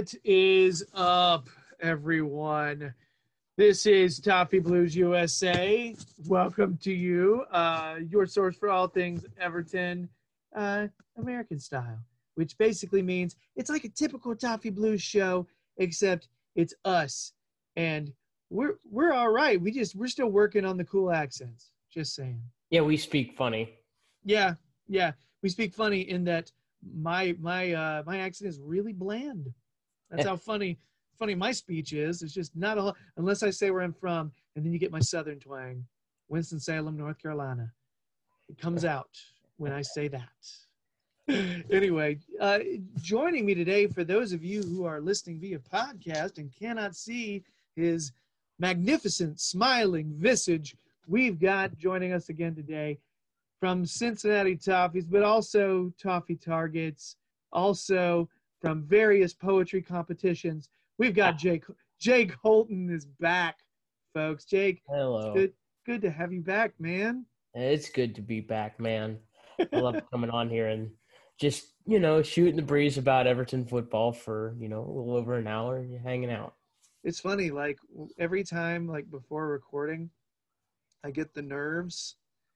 What is up, everyone? This is Toffee Blues USA. Welcome to you, your source for all things Everton, American style, which basically means it's like a typical Toffee Blues show, except it's us, and we're all right. We're still working on the cool accents. Just saying. Yeah, we speak funny. Yeah, we speak funny in that my accent is really bland. That's how funny my speech is. It's just not a lot, unless I say where I'm from, and then you get my southern twang. Winston-Salem, North Carolina. It comes out when I say that. Anyway, joining me today, for those of you who are listening via podcast and cannot see his magnificent smiling visage, we've got joining us again today from Cincinnati Toffees, but also Toffee Targets, also from various poetry competitions. We've got Jake. Jake Holton is back, folks. Jake, Hello. Good to have you back, man. It's good to be back, man. I love coming on here and just, shooting the breeze about Everton football for, a little over an hour and you're hanging out. It's funny, like every time, like before recording, I get the nerves.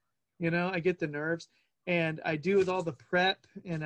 And I do with all the prep, and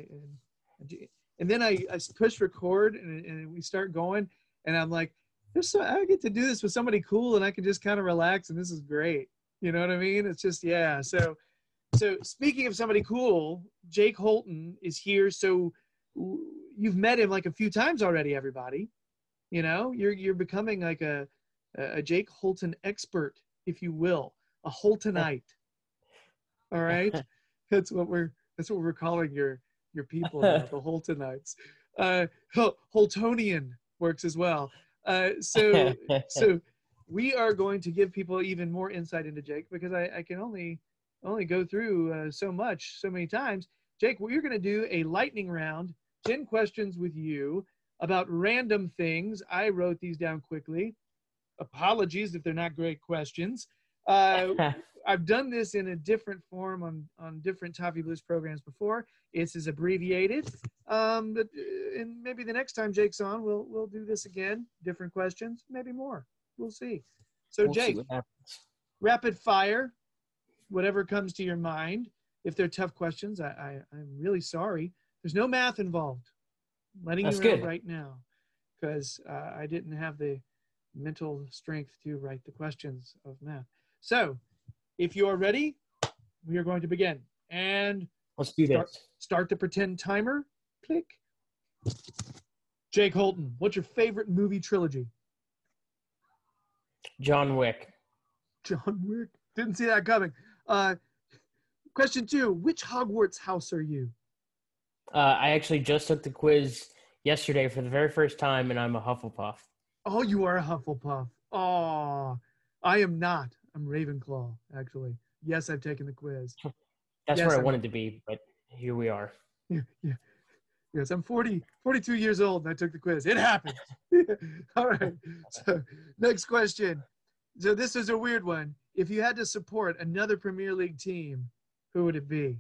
then I push record, and we start going, and I'm like, I get to do this with somebody cool, and I can just kind of relax, and this is great. You know what I mean? It's just, yeah. So speaking of somebody cool, Jake Holton is here. So you've met him like a few times already, everybody. You're becoming like a Jake Holton expert, if you will, a Holtonite. All right, that's what we're calling your people now, the Holtonites. Holtonian works as well. So we are going to give people even more insight into Jake, because I can only go through so many times. Jake, we're going to do a lightning round, 10 questions with you about random things. I wrote these down quickly. Apologies if they're not great questions. I've done this in a different form on different Toffee Blues programs before. This is abbreviated. And maybe the next time Jake's on, we'll do this again. Different questions, maybe more. We'll see. So we'll Jake, see what happens. Rapid fire, whatever comes to your mind. If they're tough questions, I'm really sorry. There's no math involved. Letting That's you know good. right now, because I didn't have the mental strength to write the questions of math. So, if you are ready, we are going to begin. And let's do this. Start the pretend timer. Click. Jake Holton, what's your favorite movie trilogy? John Wick. John Wick. Didn't see that coming. Question 2, which Hogwarts house are you? I actually just took the quiz yesterday for the very first time, and I'm a Hufflepuff. Oh, you are a Hufflepuff. Oh, I am not. I'm Ravenclaw, actually. Yes, I've taken the quiz. That's where I wanted to be, but here we are. Yeah. Yes, I'm 42 years old, and I took the quiz. It happened. All right. So, next question. So this is a weird one. If you had to support another Premier League team, who would it be?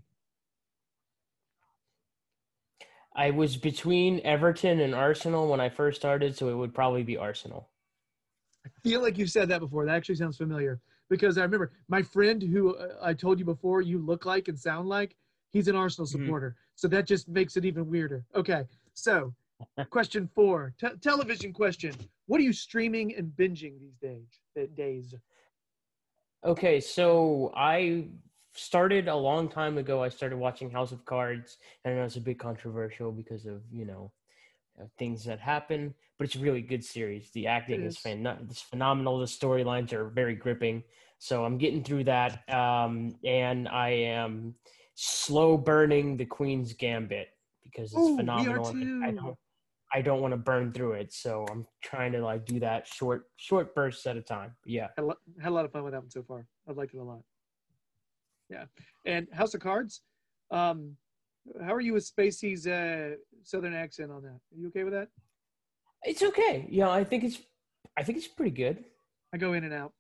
I was between Everton and Arsenal when I first started, so it would probably be Arsenal. I feel like you've said that before. That actually sounds familiar, because I remember my friend who I told you before you look like and sound like, he's an Arsenal supporter. Mm-hmm. So that just makes it even weirder. Okay, so question 4, television question. What are you streaming and binging these days? Okay, so I started a long time ago. I started watching House of Cards, and I know it's a bit controversial because of, things that happen, but it's a really good series. The acting is phenomenal. The storylines are very gripping. So I'm getting through that, and I am slow burning the Queen's Gambit because it's phenomenal. I don't want to burn through it, so I'm trying to do that short bursts at a time. Yeah, I had a lot of fun with that one so far. I liked it a lot. Yeah, and House of Cards. How are you with Spacey's southern accent on that? Are you okay with that? It's okay. Yeah, I think it's pretty good. I go in and out.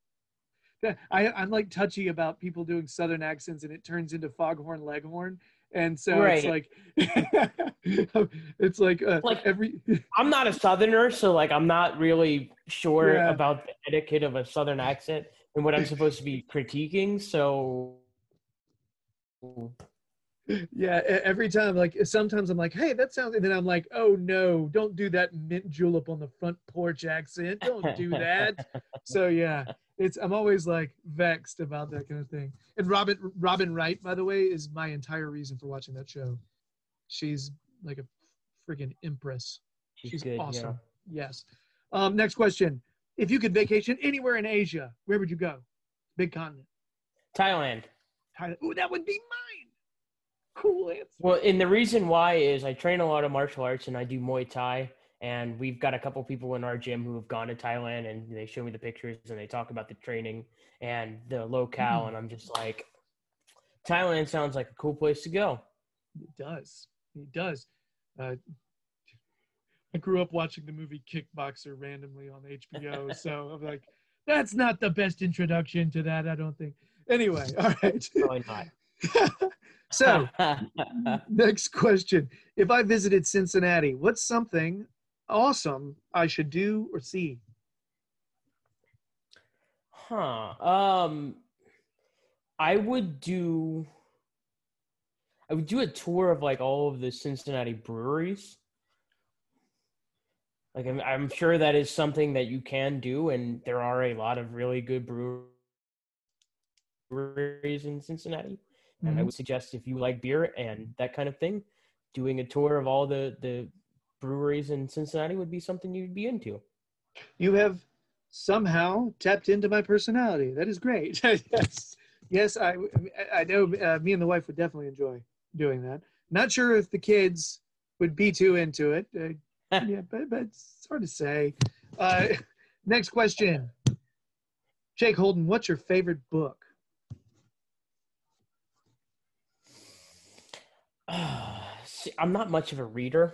Yeah, I'm like touchy about people doing southern accents, and it turns into Foghorn Leghorn, And so it's Right. like, it's like Like, every, I'm not a Southerner, so like I'm not really sure yeah. about the etiquette of a Southern accent and what I'm supposed to be critiquing. So, Yeah, every time, like sometimes I'm like, hey, that sounds, and then I'm like, oh no, don't do that mint julep on the front porch accent. Don't do that. So yeah, I'm always like vexed about that kind of thing. And Robin Wright, by the way, is my entire reason for watching that show. She's like a freaking empress. she's She's good. Yeah. awesome. Yes. Next question. If you could vacation anywhere in Asia, where would you go? Big continent. Thailand. Thailand. Ooh, that would be mine. Cool answer. Well, and the reason why is I train a lot of martial arts and I do Muay Thai. And we've got a couple people in our gym who have gone to Thailand and they show me the pictures and they talk about the training and the locale. And I'm just like, Thailand sounds like a cool place to go. It does. It does. I grew up watching the movie Kickboxer randomly on HBO, so I'm like, that's not the best introduction to that, I don't think. Anyway, all right. Probably not. So, next question. If I visited Cincinnati, what's something awesome I should do or see? I would do a tour of like all of the Cincinnati breweries. Like I'm sure that is something that you can do, and there are a lot of really good breweries in Cincinnati. And I would suggest if you like beer and that kind of thing, doing a tour of all the breweries in Cincinnati would be something you'd be into. You have somehow tapped into my personality. That is great. Yes. Yes, I know me and the wife would definitely enjoy doing that. Not sure if the kids would be too into it. Yeah, but it's hard to say. Next question. Jake Holden, what's your favorite book? See, I'm not much of a reader.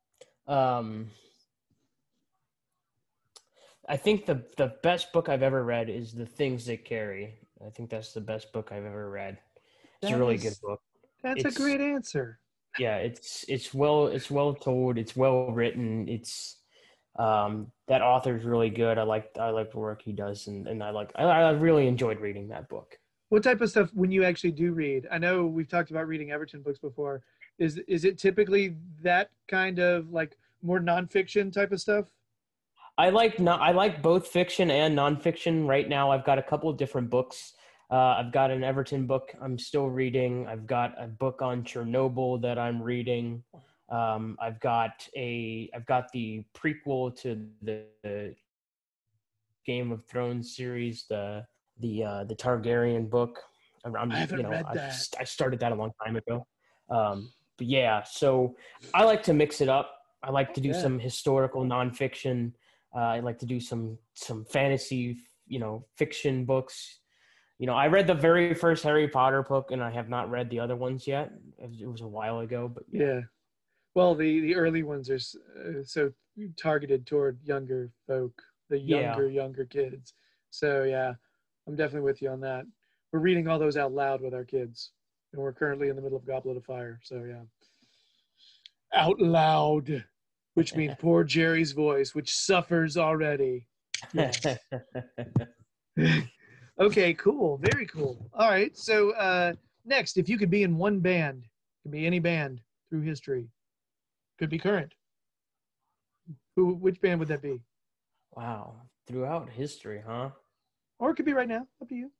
I think the best book I've ever read is The Things That Carry. I think that's the best book I've ever read. It's a really good book. That's a great answer. Yeah, it's well told. It's well written. It's that author's really good. I like the work he does, and I really enjoyed reading that book. What type of stuff when you actually do read? I know we've talked about reading Everton books before. Is it typically that kind of like more nonfiction type of stuff? I like both fiction and nonfiction. Right now, I've got a couple of different books. I've got an Everton book I'm still reading. I've got a book on Chernobyl that I'm reading. I've got the prequel to the Game of Thrones series, the Targaryen book. I haven't read that. I started that a long time ago. But yeah, so I like to mix it up. I like to do some historical nonfiction. I like to do some fantasy, fiction books. I read the very first Harry Potter book, and I have not read the other ones yet. It was a while ago, but yeah. Well, the early ones are so targeted toward younger folk, the younger kids. So yeah, I'm definitely with you on that. We're reading all those out loud with our kids, and we're currently in the middle of Goblet of Fire. So yeah, out loud, which means poor Jerry's voice, which suffers already. Yes. Okay, cool. Very cool. All right. So next, if you could be in one band, it could be any band through history, could be current. Which band would that be? Wow. Throughout history, huh? Or it could be right now. Up to you.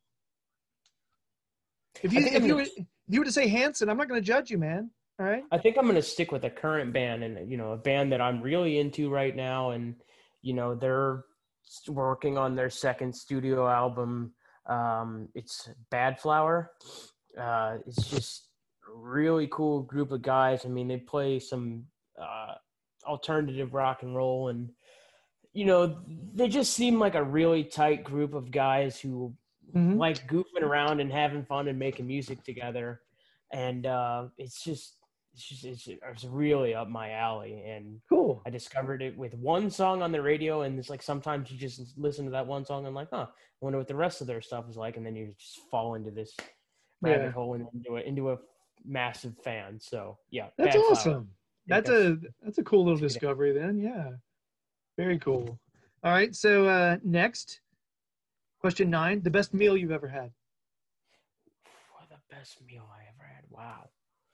If you were to say Hanson, I'm not going to judge you, man. All right. I think I'm going to stick with a current band and, a band that I'm really into right now. And, they're working on their second studio album. It's Bad Flower. It's just a really cool group of guys. I mean, they play some alternative rock and roll and, they just seem like a really tight group of guys who like goofing around and having fun and making music together. And it's really up my alley. And cool. I discovered it with one song on the radio, and it's like sometimes you just listen to that one song and like, I wonder what the rest of their stuff is like, and then you just fall into this rabbit hole and into a massive fan. So yeah, That's Bad Flower. awesome. That's a cool little that's a good discovery then. Yeah. Very cool. All right. So next, question 9, the best meal you've ever had. What the best meal I ever had. Wow.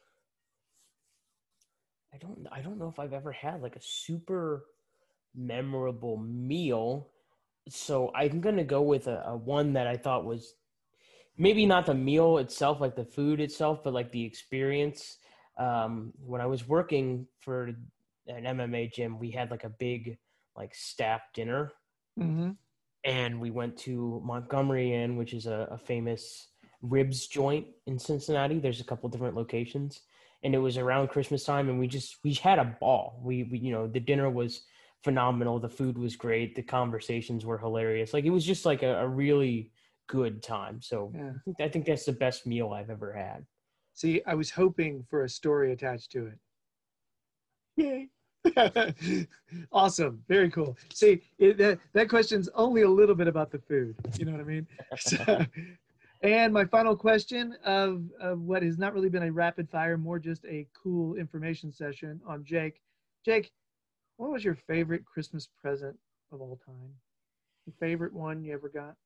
I don't know if I've ever had like a super memorable meal. So I'm gonna go with a one that I thought was maybe not the meal itself, like the food itself, but like the experience. When I was working for an MMA gym, we had like a big like staff dinner, Mm-hmm. and we went to Montgomery Inn, which is a famous ribs joint in Cincinnati. There's a couple different locations, and it was around Christmas time, and we had a ball. We the dinner was phenomenal. The food was great. The conversations were hilarious. Like it was just like a really good time. So Yeah. I think that's the best meal I've ever had. See, I was hoping for a story attached to it. Yay. Awesome. Very cool. See, that question's only a little bit about the food. You know what I mean? So, and my final question of what has not really been a rapid fire, more just a cool information session on Jake. Jake, what was your favorite Christmas present of all time? Your favorite one you ever got?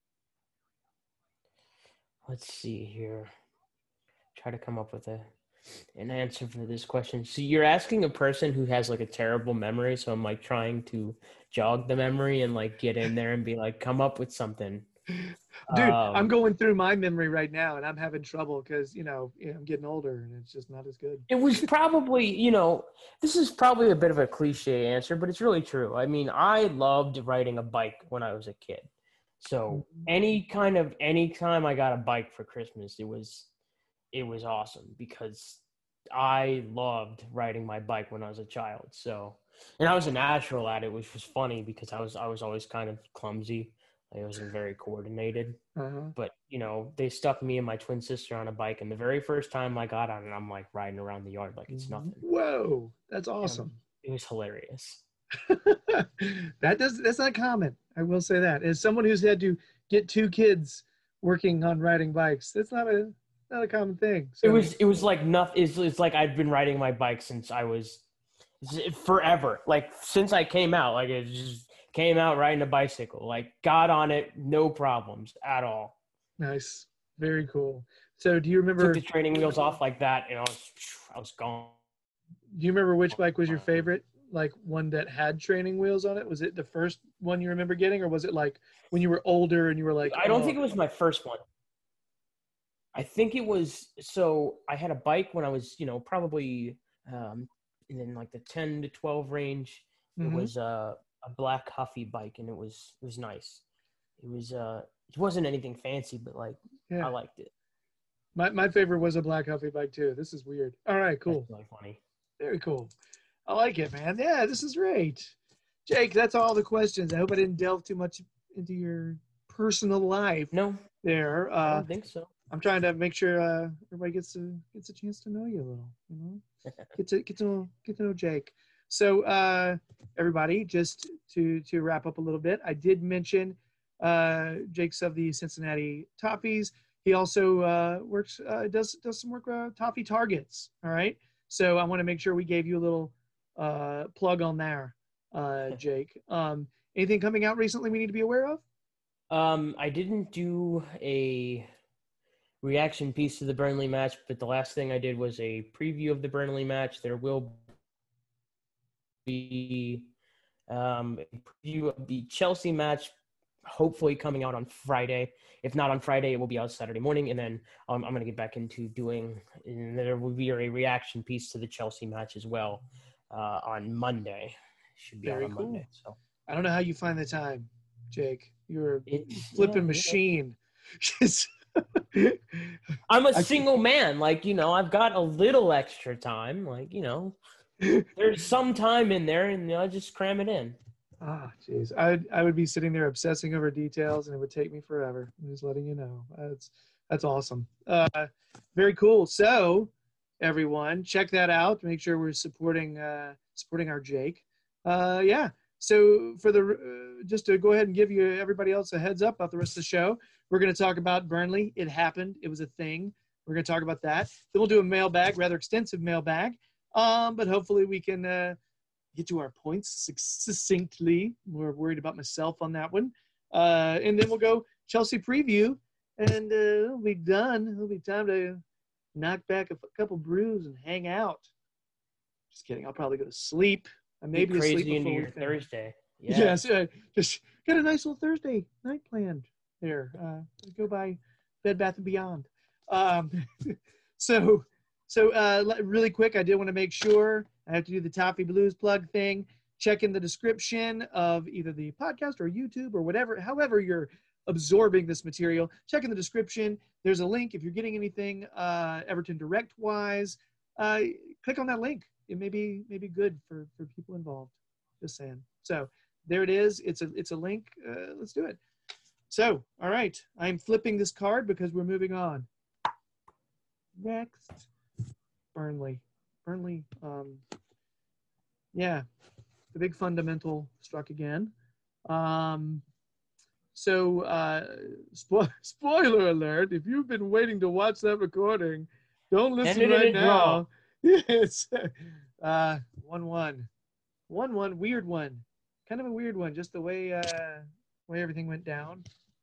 Let's see here. Try to come up with an answer for this question. So you're asking a person who has like a terrible memory, so I'm like trying to jog the memory and like get in there and be like, come up with something. Dude, I'm Um, going through my memory right now and I'm having trouble because, I'm getting older and it's just not as good. it was probably, this is probably a bit of a cliche answer, but it's really true. I mean, I loved riding a bike when I was a kid. So anytime I got a bike for Christmas, it was awesome because I loved riding my bike when I was a child. So, and I was a natural at it, which was funny because I was always kind of clumsy. I wasn't very coordinated. Uh-huh. But they stuck me and my twin sister on a bike, and the very first time I got on it, I'm like riding around the yard like it's nothing. Whoa, that's And awesome. it was hilarious. That's not common. I will say that. As someone who's had to get 2 kids working on riding bikes, that's not a common thing. It So was it was like nothing. It's like I'd been riding my bike since I was forever. Like since I came out, like it just came out riding a bicycle. Like got on it, no problems at all. nice. Very cool. So do you Took remember the training wheels off like that, and I was gone. which bike was your favorite? Like one that had training wheels on it? Was it the first one you remember getting, or was it like when you were older and you were like, I don't oh, think it was my first one. I think it was so I had a bike when I was, probably in like the 10 to 12 range. It mm-hmm. was a black Huffy bike, and it was nice. It wasn't anything fancy, but like Yeah. I liked it. My favorite was a black Huffy bike too. This is weird. All right, cool. That's really funny. Very cool. I like it, man. Yeah, this is great. Jake, that's all the questions. I hope I didn't delve too much into your personal life No, there. I don't think so. I'm trying to make sure everybody gets a chance to know you a little. Get to know Jake. So everybody, just to wrap up a little bit, I did mention Jake's of the Cincinnati Toffees. He also does some work with Toffee Targets. All right. So I want to make sure we gave you a little plug on there, Jake. Anything coming out recently we need to be aware of? I didn't do a reaction piece to the Burnley match, but the last thing I did was a preview of the Burnley match. There will be a preview of the Chelsea match, hopefully coming out on Friday. If not on Friday, it will be out Saturday morning, and then I'm going to get back into doing, and there will be a reaction piece to the Chelsea match as well on Monday. Should be Very out on cool. Monday. So I don't know how you find the time, Jake. You're a flipping machine. I'm a single man. Like, I've got a little extra time. Like, there's some time in there, and I just cram it in. Ah, jeez. I would be sitting there obsessing over details, and it would take me forever. I'm just letting you know. That's awesome. Very cool. So, everyone, check that out. Make sure we're supporting our Jake. Yeah. So for just to go ahead and give everybody else a heads up about the rest of the show, we're going to talk about Burnley. It happened. It was a thing. We're going to talk about that. Then we'll do a mailbag, rather extensive mailbag. But hopefully we can get to our points succinctly. We're worried about myself on that one. And then we'll go Chelsea preview, and it'll be done. It'll be time to knock back a couple brews and hang out. Just kidding. I'll probably go to sleep. I may be asleep crazy into before your Thursday. Yeah. Yes, just got a nice little Thursday night planned there. Go by Bed Bath & Beyond. So really quick, I did want to make sure I have to do the Toffee Blues plug thing. Check in the description of either the podcast or YouTube or whatever, however you're absorbing this material. Check in the description. There's a link if you're getting anything Everton Direct wise. Click on that link. It may be good for people involved. Just saying. So there it is. It's a link. Let's do it. So, all right. I'm flipping this card because we're moving on. Next. Burnley. Yeah. The big fundamental struck again. Spoiler alert. If you've been waiting to watch that recording, don't listen right now. It's 1-1. 1-1, weird one. Kind of a weird one, just the way everything went down.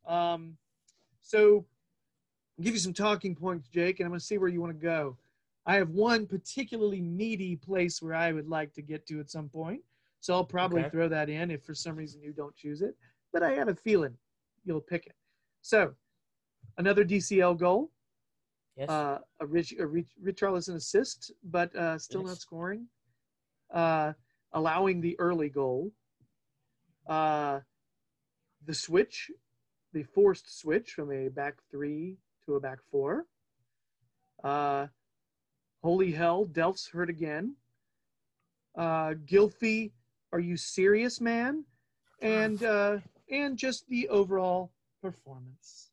So I'll give you some talking points, Jake, and I'm going to see where you want to go. I have one particularly meaty place where I would like to get to at some point. So I'll probably throw that in if for some reason you don't choose it. But I have a feeling you'll pick it. So another DCL goal. Yes. A Richarlison assist, but still not scoring. Allowing the early goal. The forced switch from a back three to a back four. Holy hell, Delph's hurt again. Gylfi, are you serious, man? And just the overall performance.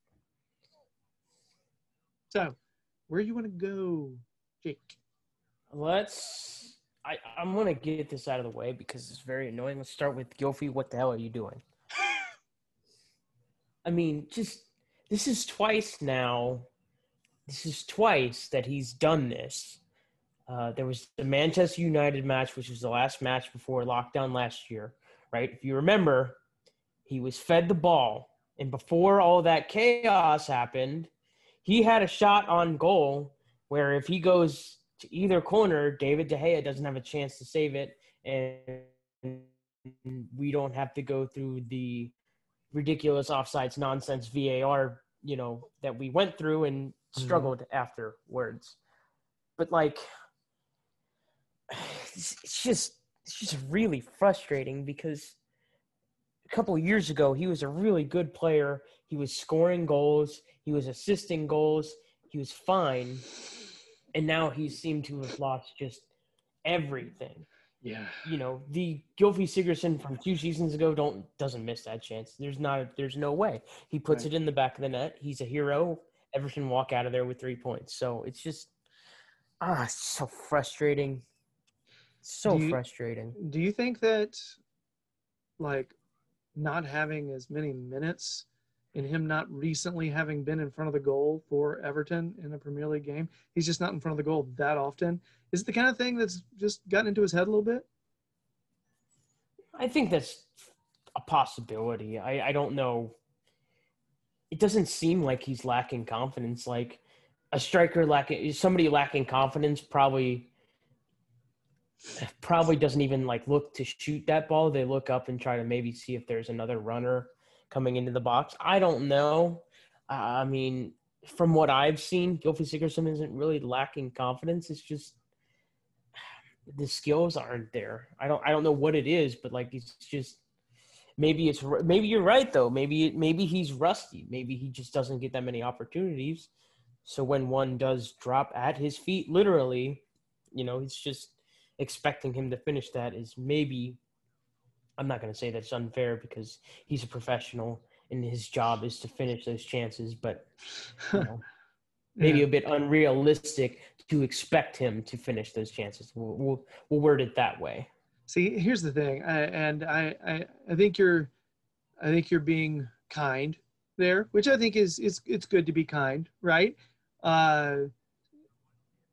So, where do you want to go, Jake? I'm going to get this out of the way because it's very annoying. Let's start with Gylfi. What the hell are you doing? I mean, this is twice now. This is twice that he's done this. There was the Manchester United match, which was the last match before lockdown last year, right? If you remember, he was fed the ball. And before all that chaos happened, he had a shot on goal where if he goes to either corner, David De Gea doesn't have a chance to save it. And we don't have to go through the ridiculous offsides nonsense VAR, that we went through and struggled afterwards. But it's just really frustrating because a couple of years ago, he was a really good player. He was scoring goals. He was assisting goals. He was fine. And now he seemed to have lost just everything. Yeah. The Gylfi Sigurdsson from 2 seasons ago doesn't miss that chance. There's no way. He puts it in the back of the net. He's a hero. Everton walk out of there with 3 points. So it's just it's so frustrating. Frustrating. Do you think that not having as many minutes and him not recently having been in front of the goal for Everton in a Premier League game, he's just not in front of the goal that often? Is it the kind of thing that's just gotten into his head a little bit? I think that's a possibility. I don't know. It doesn't seem like he's lacking confidence. Like a striker somebody lacking confidence probably doesn't even look to shoot that ball. They look up and try to maybe see if there's another runner coming into the box. I don't know. I mean, from what I've seen, Gylfi Sigurdsson isn't really lacking confidence. It's just the skills aren't there. I don't know what it is, but it's just maybe you're right though. Maybe he's rusty. Maybe he just doesn't get that many opportunities. So when one does drop at his feet, literally, he's just expecting him to finish that is maybe. I'm not going to say that's unfair because he's a professional and his job is to finish those chances, but maybe a bit unrealistic to expect him to finish those chances. We'll word it that way. See, here's the thing, I think you're being kind there, which I think is it's good to be kind, right?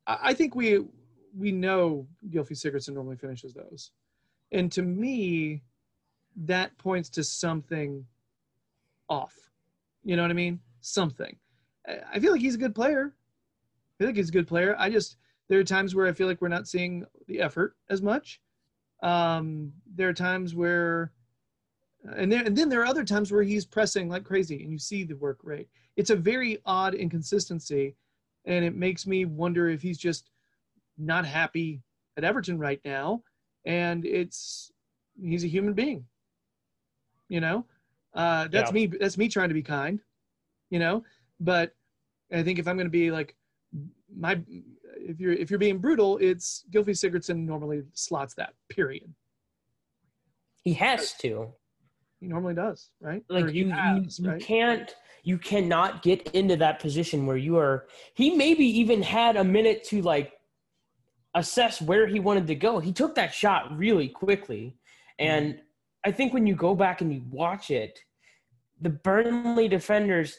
I think we know Gylfi Sigurdsson normally finishes those, and to me, that points to something off. You know what I mean? Something. I feel like he's a good player. There are times where I feel like we're not seeing the effort as much. There are times where, and then there are other times where he's pressing like crazy, and you see the work rate. It's a very odd inconsistency, and it makes me wonder if he's just not happy at Everton right now, and he's a human being. You know, that's me. That's me trying to be kind. You know, but I think if I'm going to be like if you're being brutal, it's Gylfi Sigurdsson normally slots that, period. He has to. He normally does, right? Like you cannot get into that position where he maybe even had a minute to like assess where he wanted to go. He took that shot really quickly. And I think when you go back and you watch it, the Burnley defenders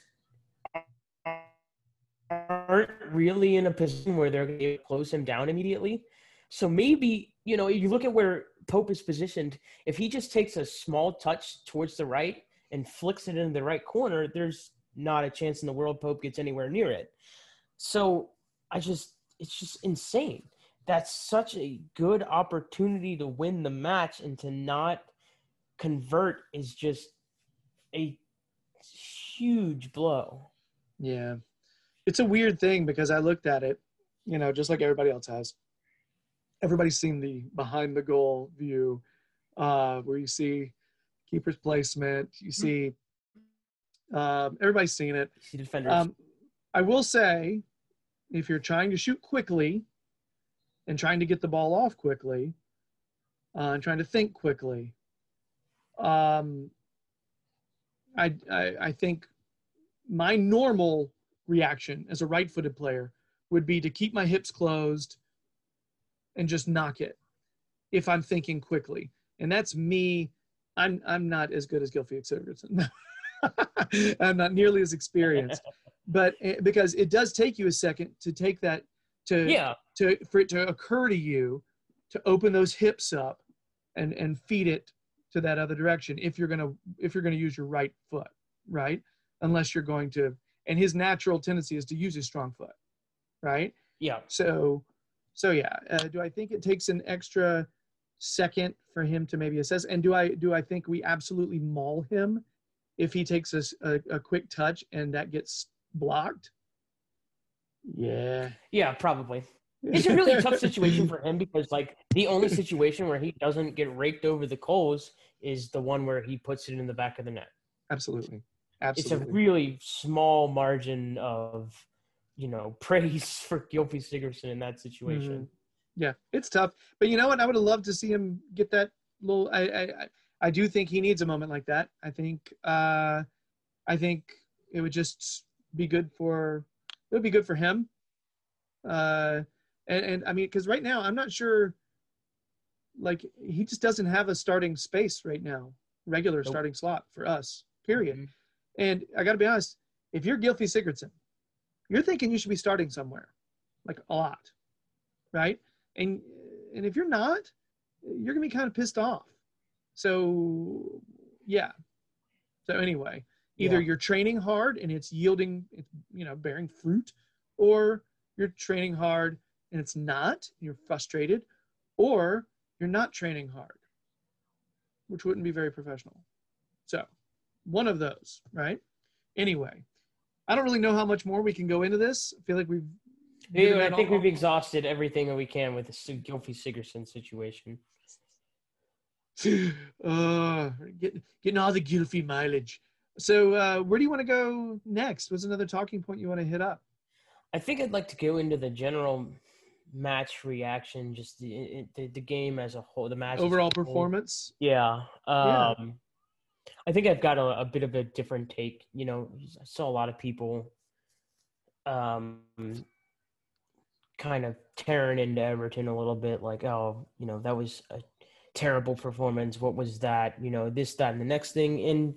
aren't really in a position where they're going to close him down immediately. So maybe, you look at where Pope is positioned, if he just takes a small touch towards the right and flicks it into the right corner, there's not a chance in the world Pope gets anywhere near it. So it's just insane. That's such a good opportunity to win the match, and to not convert is just a huge blow. Yeah. It's a weird thing because I looked at it, just like everybody else has. Everybody's seen the behind the goal view where you see keeper's placement. You see everybody's seen it. You see defenders. I will say, if you're trying to shoot quickly and trying to get the ball off quickly and trying to think quickly, I think my normal reaction as a right-footed player would be to keep my hips closed and just knock it if I'm thinking quickly. And that's me. I'm not as good as Gylfi Sigurdsson. I'm not nearly as experienced, but because it does take you a second to take that for it to occur to you to open those hips up and feed it to that other direction if you're gonna use your right foot, right? Unless you're going to, and his natural tendency is to use his strong foot, right? Yeah. So yeah. Do I think it takes an extra second for him to maybe assess? And do I think we absolutely maul him if he takes a quick touch and that gets blocked? Yeah. Yeah, probably. It's a really tough situation for him because, like, the only situation where he doesn't get raked over the coals is the one where he puts it in the back of the net. Absolutely. It's a really small margin of, praise for Gylfi Sigurdsson in that situation. Mm-hmm. Yeah, it's tough. But you know what? I would have loved to see him get that little. I do think he needs a moment like that. I think it would just be good for. It would be good for him. And I mean, because right now I'm not sure. Like, he just doesn't have a starting space right now, regular starting slot for us. Period. Mm-hmm. And I got to be honest, if you're Gylfi Sigurdsson, you're thinking you should be starting somewhere, like a lot, right? And if you're not, you're gonna be kind of pissed off. So yeah. So anyway, either you're training hard and it's yielding, it's bearing fruit, or you're training hard and it's not, you're frustrated, or you're not training hard, which wouldn't be very professional. So one of those, right? Anyway, I don't really know how much more we can go into this. I feel like we've we've exhausted everything that we can with the Gylfi Sigurdsson situation. Getting all the Gylfi mileage. So where do you want to go next? What's another talking point you want to hit up? I think I'd like to go into the general match reaction, just the game as a whole, the match overall performance. Yeah. I think I've got a bit of a different take. I saw a lot of people kind of tearing into Everton a little bit, like, oh, that was a terrible performance. What was that? This, that, and the next thing. And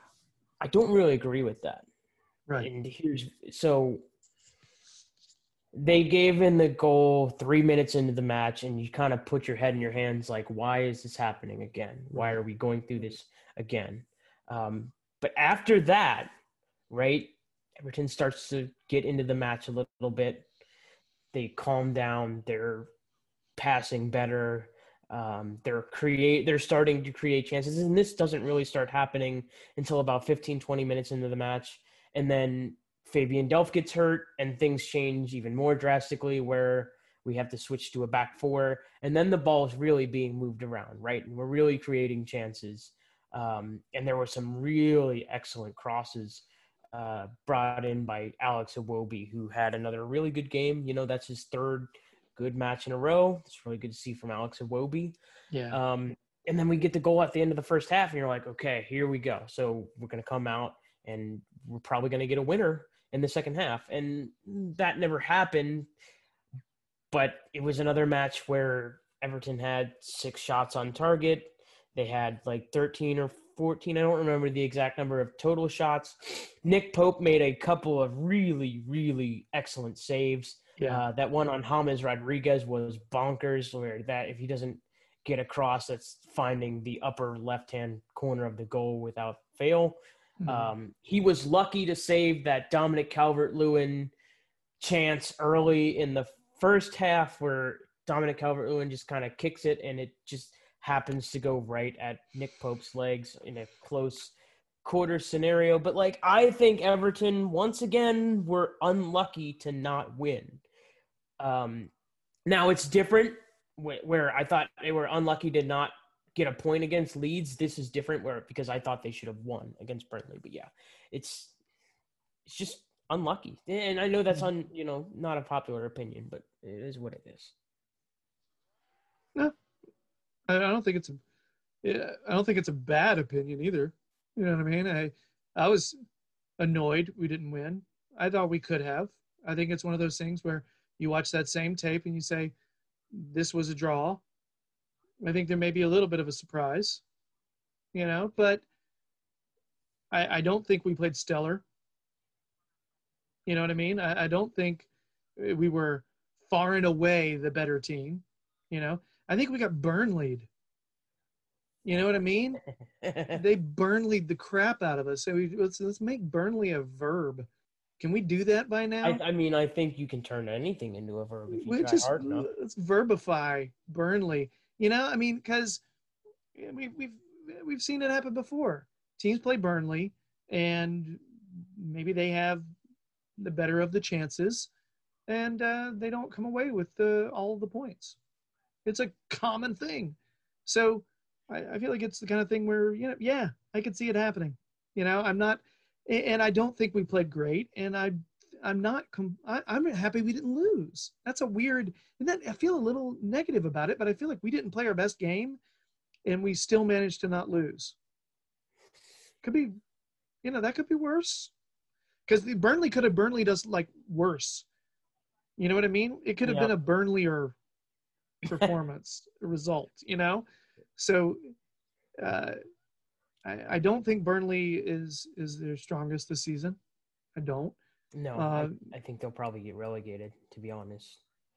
I don't really agree with that. Right. And They gave in the goal 3 minutes into the match, and you kind of put your head in your hands like, why is this happening again? Why Right. are we going through this again? But after that, right, Everton starts to get into the match a little bit. They calm down. They're passing better. They're starting to create chances, and this doesn't really start happening until about 15, 20 minutes into the match. And then Fabian Delph gets hurt, and things change even more drastically where we have to switch to a back four, and then the ball is really being moved around, right? And we're really creating chances. And there were some really excellent crosses brought in by Alex Iwobi, who had another really good game. That's his third good match in a row. It's really good to see from Alex Iwobi. Yeah. And then we get the goal at the end of the first half, and you're like, okay, here we go. So we're going to come out, and we're probably going to get a winner in the second half. And that never happened. But it was another match where Everton had 6 shots on target. They had like 13 or 14. I don't remember the exact number of total shots. Nick Pope made a couple of really, really excellent saves. Yeah. That one on James Rodriguez was bonkers, where that if he doesn't get across, that's finding the upper left-hand corner of the goal without fail. He was lucky to save that Dominic Calvert-Lewin chance early in the first half where Dominic Calvert-Lewin just kind of kicks it, and it just happens to go right at Nick Pope's legs in a close quarter scenario. But, I think Everton, once again, were unlucky to not win. Now it's different where I thought they were unlucky to not get a point against Leeds. This is different because I thought they should have won against Burnley. But, yeah, it's just unlucky. And I know that's not a popular opinion, but it is what it is. No, I don't think it's a bad opinion either. You know what I mean? I was annoyed we didn't win. I thought we could have. I think it's one of those things where you watch that same tape and you say, this was a draw. I think there may be a little bit of a surprise, but I don't think we played stellar. You know what I mean? I don't think we were far and away the better team. I think we got Burnleyed. You know what I mean? They Burnleyed the crap out of us. So let's make Burnley a verb. Can we do that by now? I think you can turn anything into a verb if you try hard enough. Let's verbify Burnley. Because we've seen it happen before. Teams play Burnley, and maybe they have the better of the chances, and they don't come away with all of the points. It's a common thing. So I feel like it's the kind of thing where, I could see it happening. I'm not, and I don't think we played great, and I'm happy we didn't lose. That's a weird, and that I feel a little negative about it, but I feel like we didn't play our best game, and we still managed to not lose. Could be, that could be worse. Because the Burnley could have Burnleyed us worse. You know what I mean? It could have been a Burnleyer performance result, So I don't think Burnley is their strongest this season. I don't. No, I think they'll probably get relegated, to be honest.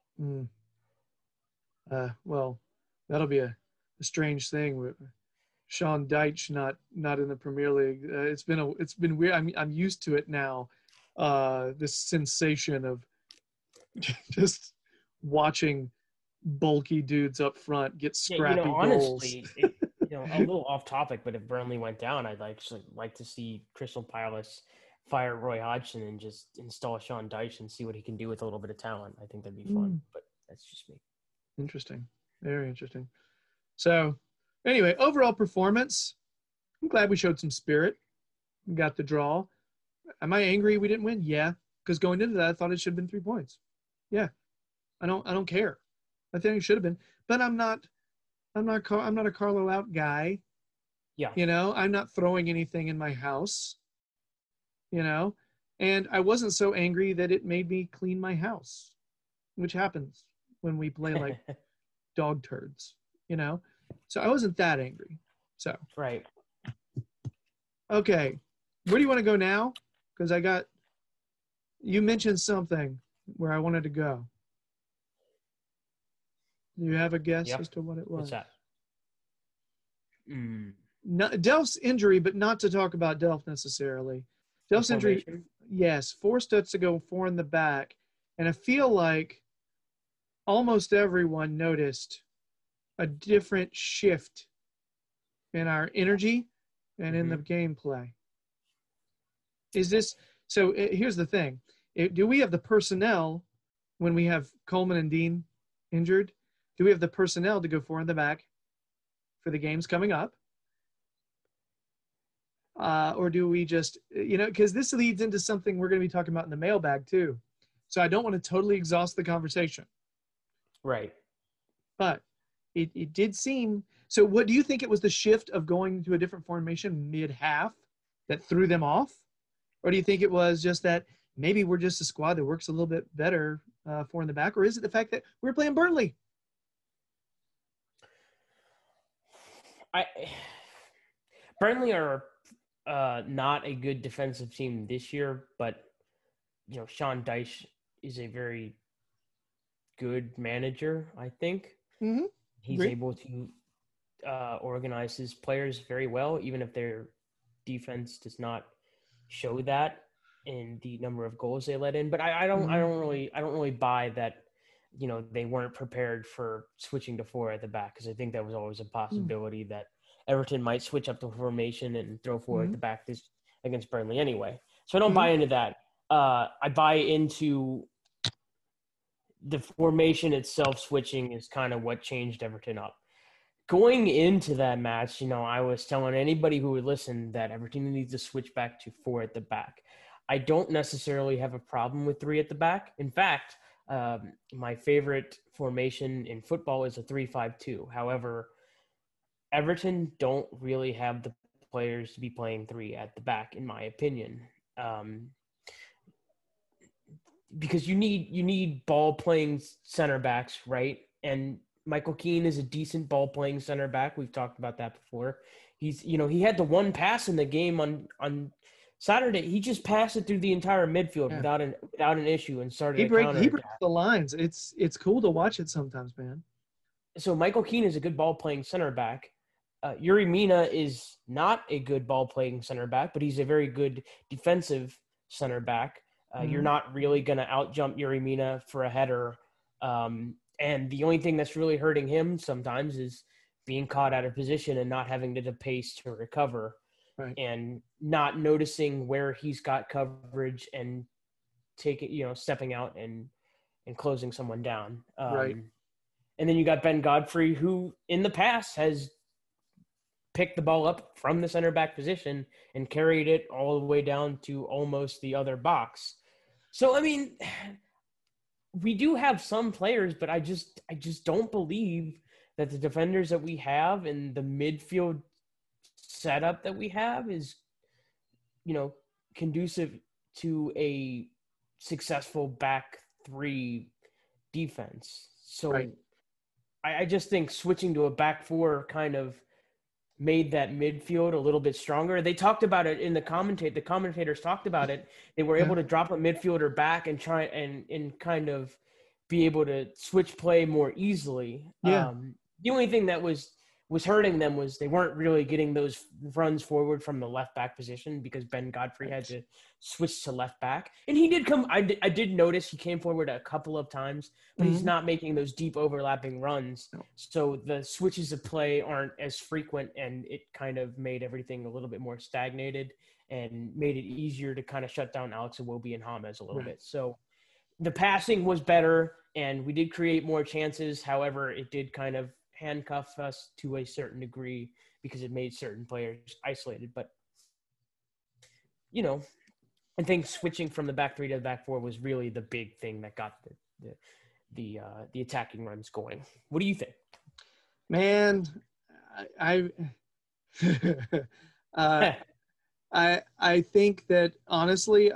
Well, that'll be a strange thing with Sean Dyche not in the Premier League. It's been weird. I'm used to it now. This sensation of just watching bulky dudes up front get scrappy honestly, goals. A little off topic, but if Burnley went down, I'd actually like to see Crystal Palace fire Roy Hodgson and just install Sean Dyche and see what he can do with a little bit of talent. I think that'd be fun, but that's just me. Interesting. Very interesting. So anyway, overall performance, I'm glad we showed some spirit. We got the draw. Am I angry we didn't win? Yeah, because going into that, I thought it should have been 3 points. Yeah, I don't care. I think it should have been, but I'm not a Carlo out guy. Yeah. I'm not throwing anything in my house. And I wasn't so angry that it made me clean my house, which happens when we play like dog turds. So I wasn't that angry. So right. Okay, where do you want to go now? Because you mentioned something. where I wanted to go. Do you have a guess Yep. as to what it was? What's that? Delph's injury, but not to talk about Delph necessarily. Delph's injury, yes, forced us to go 4 in the back. And I feel like almost everyone noticed a different shift in our energy and in the gameplay. Is this so? Here's the thing: do we have the personnel when we have Coleman and Dean injured? Do we have the personnel to go 4 in the back for the games coming up? Or do we just, because this leads into something we're going to be talking about in the mailbag too. So I don't want to totally exhaust the conversation. Right. But it did seem. So what do you think it was, the shift of going to a different formation mid-half that threw them off? Or do you think it was just that maybe we're just a squad that works a little bit better 4 in the back? Or is it the fact that we're playing Burnley? Burnley are not a good defensive team this year, but Sean Dyche is a very good manager. I think he's able to organize his players very well, even if their defense does not show that in the number of goals they let in. But I don't really buy that. They weren't prepared for switching to 4 at the back, because I think that was always a possibility that Everton might switch up the formation and throw 4 at the back this against Burnley anyway. So I don't buy into that. I buy into the formation itself switching is kind of what changed Everton up. Going into that match, I was telling anybody who would listen that Everton needs to switch back to 4 at the back. I don't necessarily have a problem with 3 at the back. In fact, my favorite formation in football is a 3-5-2. However, Everton don't really have the players to be playing 3 at the back, in my opinion, because you need ball playing center backs, right? And Michael Keane is a decent ball playing center back. We've talked about that before. He's he had the one pass in the game on Saturday. He just passed it through the entire midfield without an issue and started. He breaks the lines. It's cool to watch it sometimes, man. So Michael Keane is a good ball playing center back. Yuri Mina is not a good ball-playing center back, but he's a very good defensive center back. You're not really going to out-jump Yuri Mina for a header. And the only thing that's really hurting him sometimes is being caught out of position and not having the pace to recover, and not noticing where he's got coverage and stepping out and closing someone down. And then you got Ben Godfrey, who in the past has picked the ball up from the center back position and carried it all the way down to almost the other box. So, I mean, we do have some players, but I just don't believe that the defenders that we have and the midfield setup that we have is, conducive to a successful back 3 defense. So I just think switching to a back 4 kind of made that midfield a little bit stronger. They talked about it in the commentators talked about it. They were able to drop a midfielder back and try and kind of be able to switch play more easily. The only thing that was hurting them was they weren't really getting those runs forward from the left back position, because Ben Godfrey had to switch to left back. And he did come – I did notice he came forward a couple of times, but he's not making those deep overlapping runs. No. So the switches of play aren't as frequent, and it kind of made everything a little bit more stagnated and made it easier to kind of shut down Alex Iwobi and James a little bit. So the passing was better, and we did create more chances. However, it did kind of handcuff us to a certain degree because it made certain players isolated. But, I think switching from the back 3 to the back 4 was really the big thing that got the attacking runs going. What do you think? Man, I think that honestly,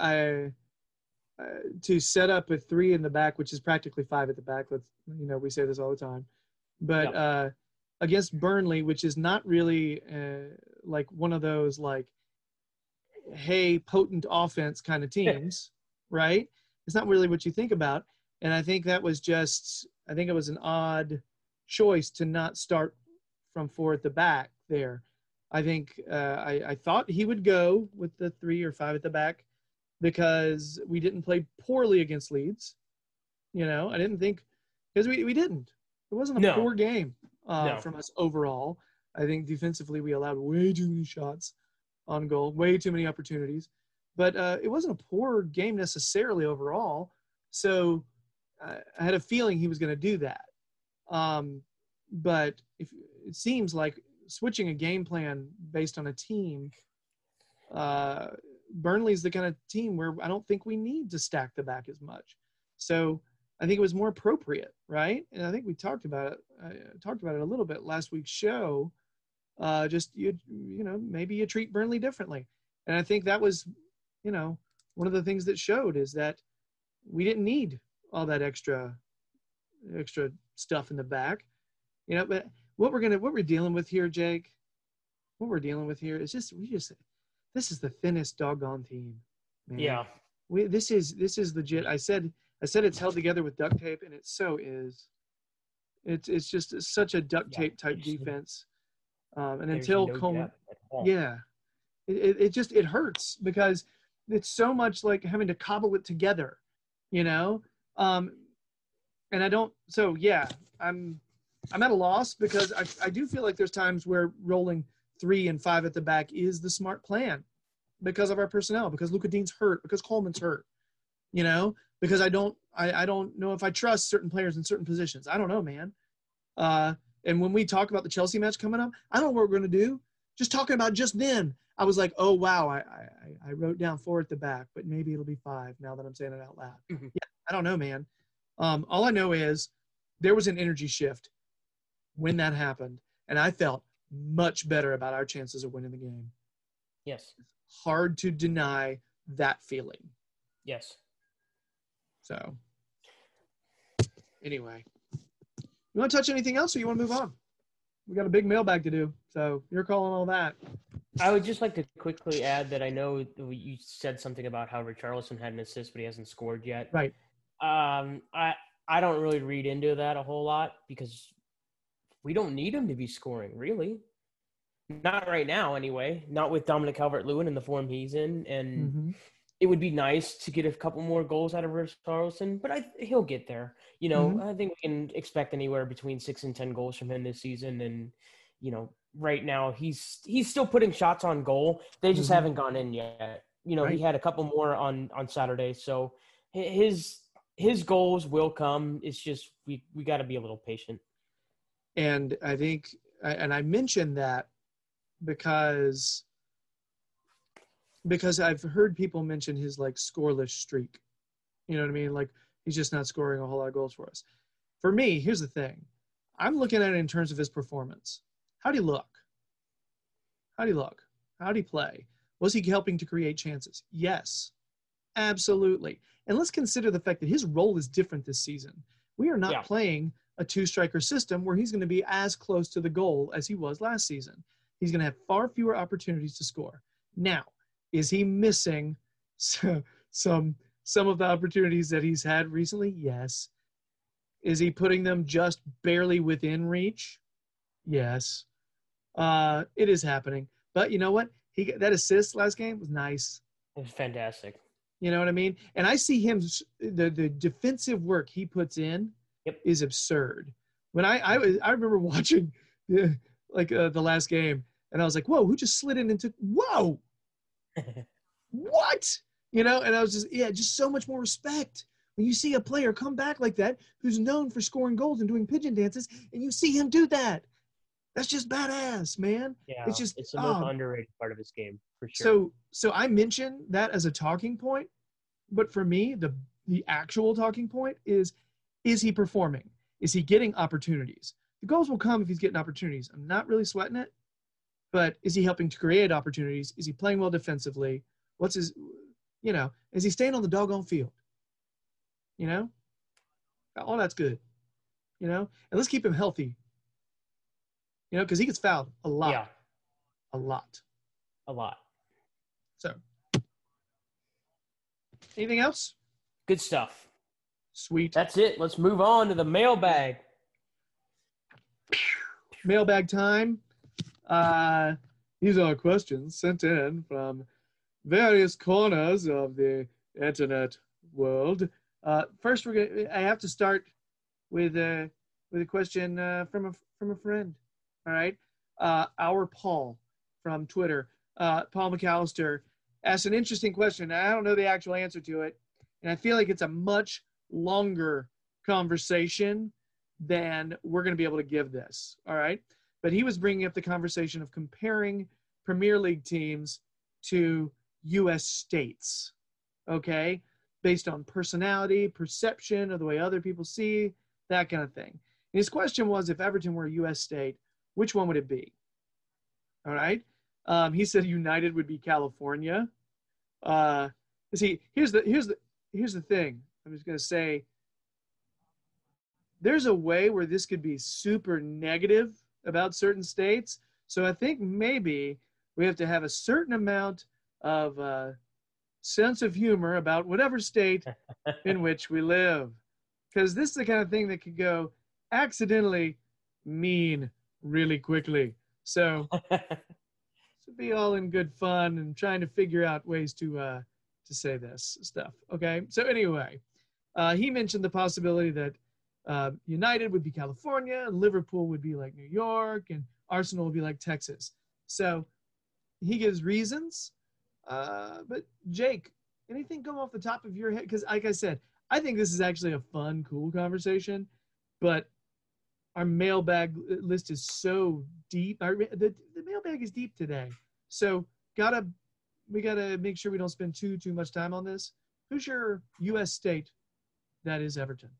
to set up a 3 in the back, which is practically 5 at the back. We say this all the time, but against Burnley, which is not really like one of those like, hey, potent offense kind of teams, right? it's not really what you think about. And I think it was an odd choice to not start from 4 at the back there. I think I thought he would go with the 3 or 5 at the back because we didn't play poorly against Leeds. I didn't think because we didn't. It wasn't a poor game from us overall. I think defensively we allowed way too many shots on goal, way too many opportunities. But it wasn't a poor game necessarily overall. So I had a feeling he was going to do that. But it seems like switching a game plan based on a team, Burnley's the kind of team where I don't think we need to stack the back as much. So I think it was more appropriate, right? And I think we talked about it. A little bit last week's show. Maybe you treat Burnley differently, and I think that was, one of the things that showed is that we didn't need all that extra stuff in the back, But what we're dealing with here, Jake, is this is the thinnest doggone team, man. Yeah. This is legit. I said it's held together with duct tape, and it so is. It's just such a duct tape type defense. And until Coleman, it hurts because it's so much like having to cobble it together, And I don't. So yeah, I'm at a loss because I do feel like there's times where rolling 3 and 5 at the back is the smart plan because of our personnel, because Luka Dean's hurt, because Coleman's hurt, because I don't know if I trust certain players in certain positions. I don't know, man. And when we talk about the Chelsea match coming up, I don't know what we're going to do. Just talking about just then, I was like, oh, wow, I wrote down 4 at the back, but maybe it'll be 5 now that I'm saying it out loud. Mm-hmm. Yeah, I don't know, man. All I know is there was an energy shift when that happened, and I felt much better about our chances of winning the game. Yes. Hard to deny that feeling. Yes. So, anyway. You want to touch anything else or you want to move on? We got a big mailbag to do, so you're calling all that. I would just like to quickly add that I know you said something about how Richarlison had an assist, but he hasn't scored yet. Right. I don't really read into that a whole lot because we don't need him to be scoring, really. Not right now, anyway. Not with Dominic Calvert-Lewin in the form he's in, and it would be nice to get a couple more goals out of Richarlison, but he'll get there. I think we can expect anywhere between 6 and 10 goals from him this season, and right now he's still putting shots on goal. They just haven't gone in yet. Right. He had a couple more on Saturday, so his goals will come. It's just we got to be a little patient. And I think, and I mentioned that because I've heard people mention his like scoreless streak. You know what I mean? Like he's just not scoring a whole lot of goals for us. For me, here's the thing. I'm looking at it in terms of his performance. How'd he look? How'd he play? Was he helping to create chances? Yes, absolutely. And let's consider the fact that his role is different this season. We are not playing a 2-striker system where he's going to be as close to the goal as he was last season. He's going to have far fewer opportunities to score. Now, is he missing some of the opportunities that he's had recently? Yes. Is he putting them just barely within reach? Yes. It is happening. But you know what? That assist last game was nice. It was fantastic. You know what I mean? And I see him, the defensive work he puts in is absurd. When I remember watching the last game, and I was like, whoa, who just slid in and took, whoa, what? And I was just so much more respect. When you see a player come back like that, who's known for scoring goals and doing pigeon dances, and you see him do that, that's just badass, man. Yeah, it's the most underrated part of his game, for sure. So I mentioned that as a talking point, but for me, the actual talking point is he performing? Is he getting opportunities? The goals will come if he's getting opportunities. I'm not really sweating it, but is he helping to create opportunities? Is he playing well defensively? What's his, is he staying on the doggone field? All that's good, and let's keep him healthy, because he gets fouled a lot. Yeah. A lot. A lot. So, anything else? Good stuff. Sweet. That's it. Let's move on to the mailbag. Mailbag time. These are questions sent in from various corners of the internet world. First, I have to start with a question from a friend. All right, our Paul from Twitter, Paul McAllister, asked an interesting question. I don't know the actual answer to it, and I feel like it's a much longer conversation than we're going to be able to give this. All right, but he was bringing up the conversation of comparing Premier League teams to U.S. states. Okay, based on personality, perception, or the way other people see, that kind of thing. And his question was, if Everton were a U.S. state, which one would it be? All right. He said United would be California. See, here's the thing. I'm just gonna say, there's a way where this could be super negative about certain states. So I think maybe we have to have a certain amount of sense of humor about whatever state in which we live, because this is the kind of thing that could go accidentally mean really quickly. So be all in good fun and trying to figure out ways to say this stuff. Okay. So anyway, he mentioned the possibility that United would be California, and Liverpool would be like New York, and Arsenal would be like Texas. So he gives reasons. But Jake, anything come off the top of your head? Because like I said, I think this is actually a fun, cool conversation, but our mailbag list is so deep. The mailbag is deep today. So we gotta make sure we don't spend too much time on this. Who's your U.S. state that is Everton?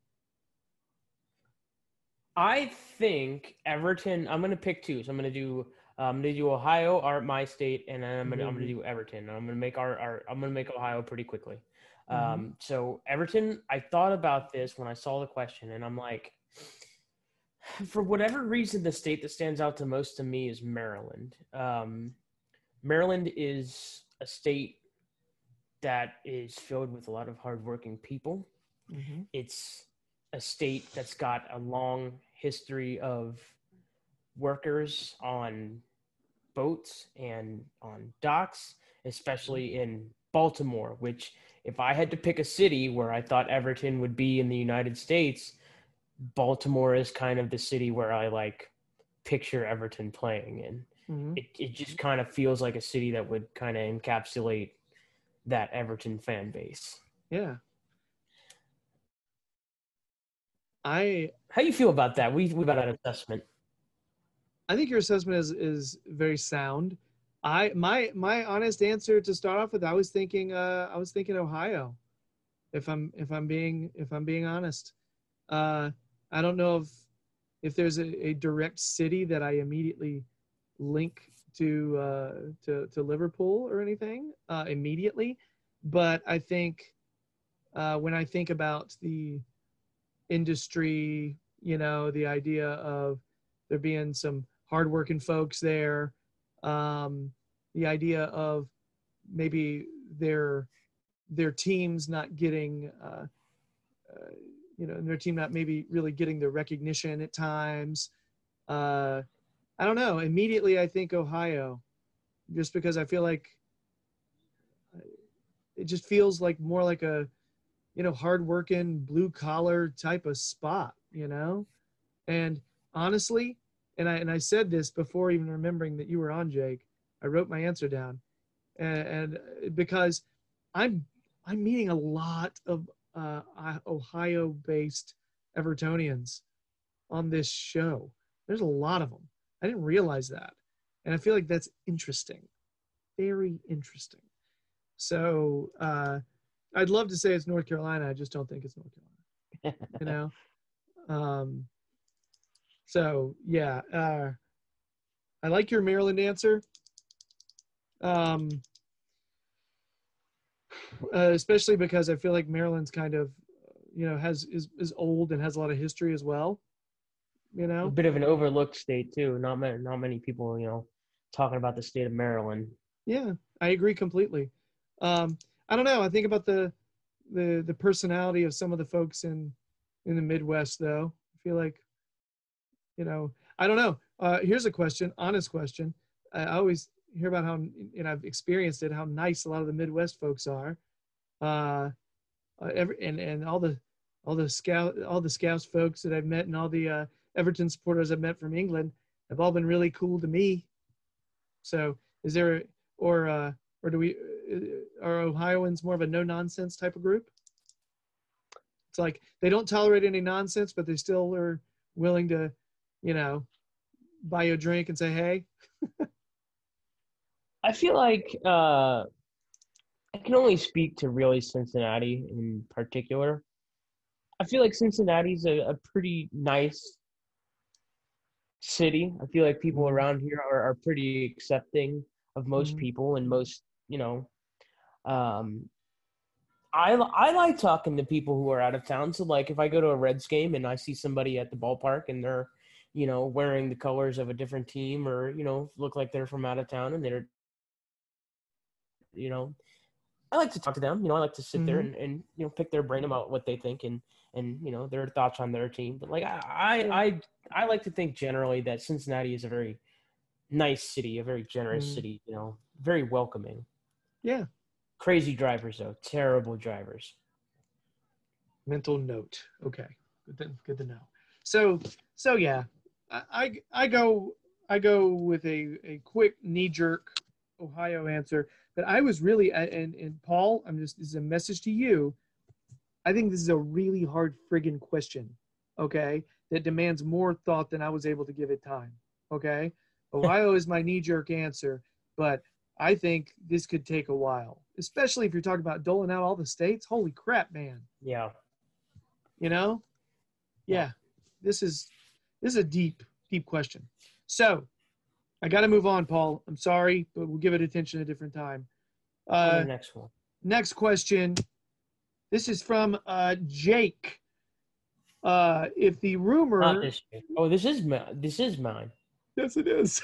I think Everton. I'm gonna pick two. So I'm gonna do Ohio, my state, and then I'm gonna do Everton. I'm gonna make I'm gonna make Ohio pretty quickly. So Everton. I thought about this when I saw the question, and I'm like, for whatever reason, the state that stands out the most to me is Maryland. Maryland is a state that is filled with a lot of hardworking people. Mm-hmm. It's a state that's got a long history of workers on boats and on docks, especially in Baltimore, which if I had to pick a city where I thought Everton would be in the United States, Baltimore is kind of the city where I like picture Everton playing in. Mm-hmm. It just kind of feels like a city that would kind of encapsulate that Everton fan base. Yeah. How do you feel about that? We got that assessment. I think your assessment is very sound. My honest answer to start off with, I was thinking Ohio. If I'm being honest. I don't know if there's a direct city that I immediately link to Liverpool or anything immediately, but I think when I think about the industry, the idea of there being some hardworking folks there, the idea of maybe their teams not getting and their team not maybe really getting the recognition at times. I don't know. Immediately, I think Ohio, just because I feel like it just feels like more like a, hardworking blue collar type of spot, And honestly, and I said this before even remembering that you were on, Jake. I wrote my answer down, and because I'm meeting a lot of Ohio-based Evertonians on this show. There's a lot of them. I didn't realize that. And I feel like that's interesting. Very interesting. So I'd love to say it's North Carolina. I just don't think it's North Carolina. So, yeah. I like your Maryland answer. Especially because I feel like Maryland's kind of, is old and has a lot of history as well. A bit of an overlooked state too. Not many people, talking about the state of Maryland. Yeah, I agree completely. I don't know. I think about the the personality of some of the folks in the Midwest, though. I feel like, I don't know. Here's a question, honest question. I always hear about how, and I've experienced it, how nice a lot of the Midwest folks are. And all the Scouts folks that I've met, and all the Everton supporters I've met from England have all been really cool to me. So is there, or do we, are Ohioans more of a no nonsense type of group? It's like they don't tolerate any nonsense, but they still are willing to, buy you a drink and say, hey. I feel like I can only speak to really Cincinnati in particular. I feel like Cincinnati's a pretty nice city. I feel like people around here are pretty accepting of most people and most, I like talking to people who are out of town. So like if I go to a Reds game and I see somebody at the ballpark and they're, wearing the colors of a different team or, look like they're from out of town and they're, I like to talk to them. I like to sit there and pick their brain about what they think and their thoughts on their team. But like I like to think generally that Cincinnati is a very nice city, a very generous city, very welcoming. Yeah. Crazy drivers though, terrible drivers. Mental note. Okay, good to know. So yeah, I go with a quick knee jerk Ohio answer. But I was really, and Paul, this is a message to you. I think this is a really hard friggin' question, okay, that demands more thought than I was able to give it time, okay? Ohio is my knee-jerk answer, but I think this could take a while, especially if you're talking about doling out all the states. Holy crap, man. Yeah. Yeah. This is a deep, deep question. So I got to move on, Paul. I'm sorry, but we'll give it attention a different time. The next one. Next question. This is from Jake. If the rumor. Not this Jake. Oh, this is mine. Yes, it is.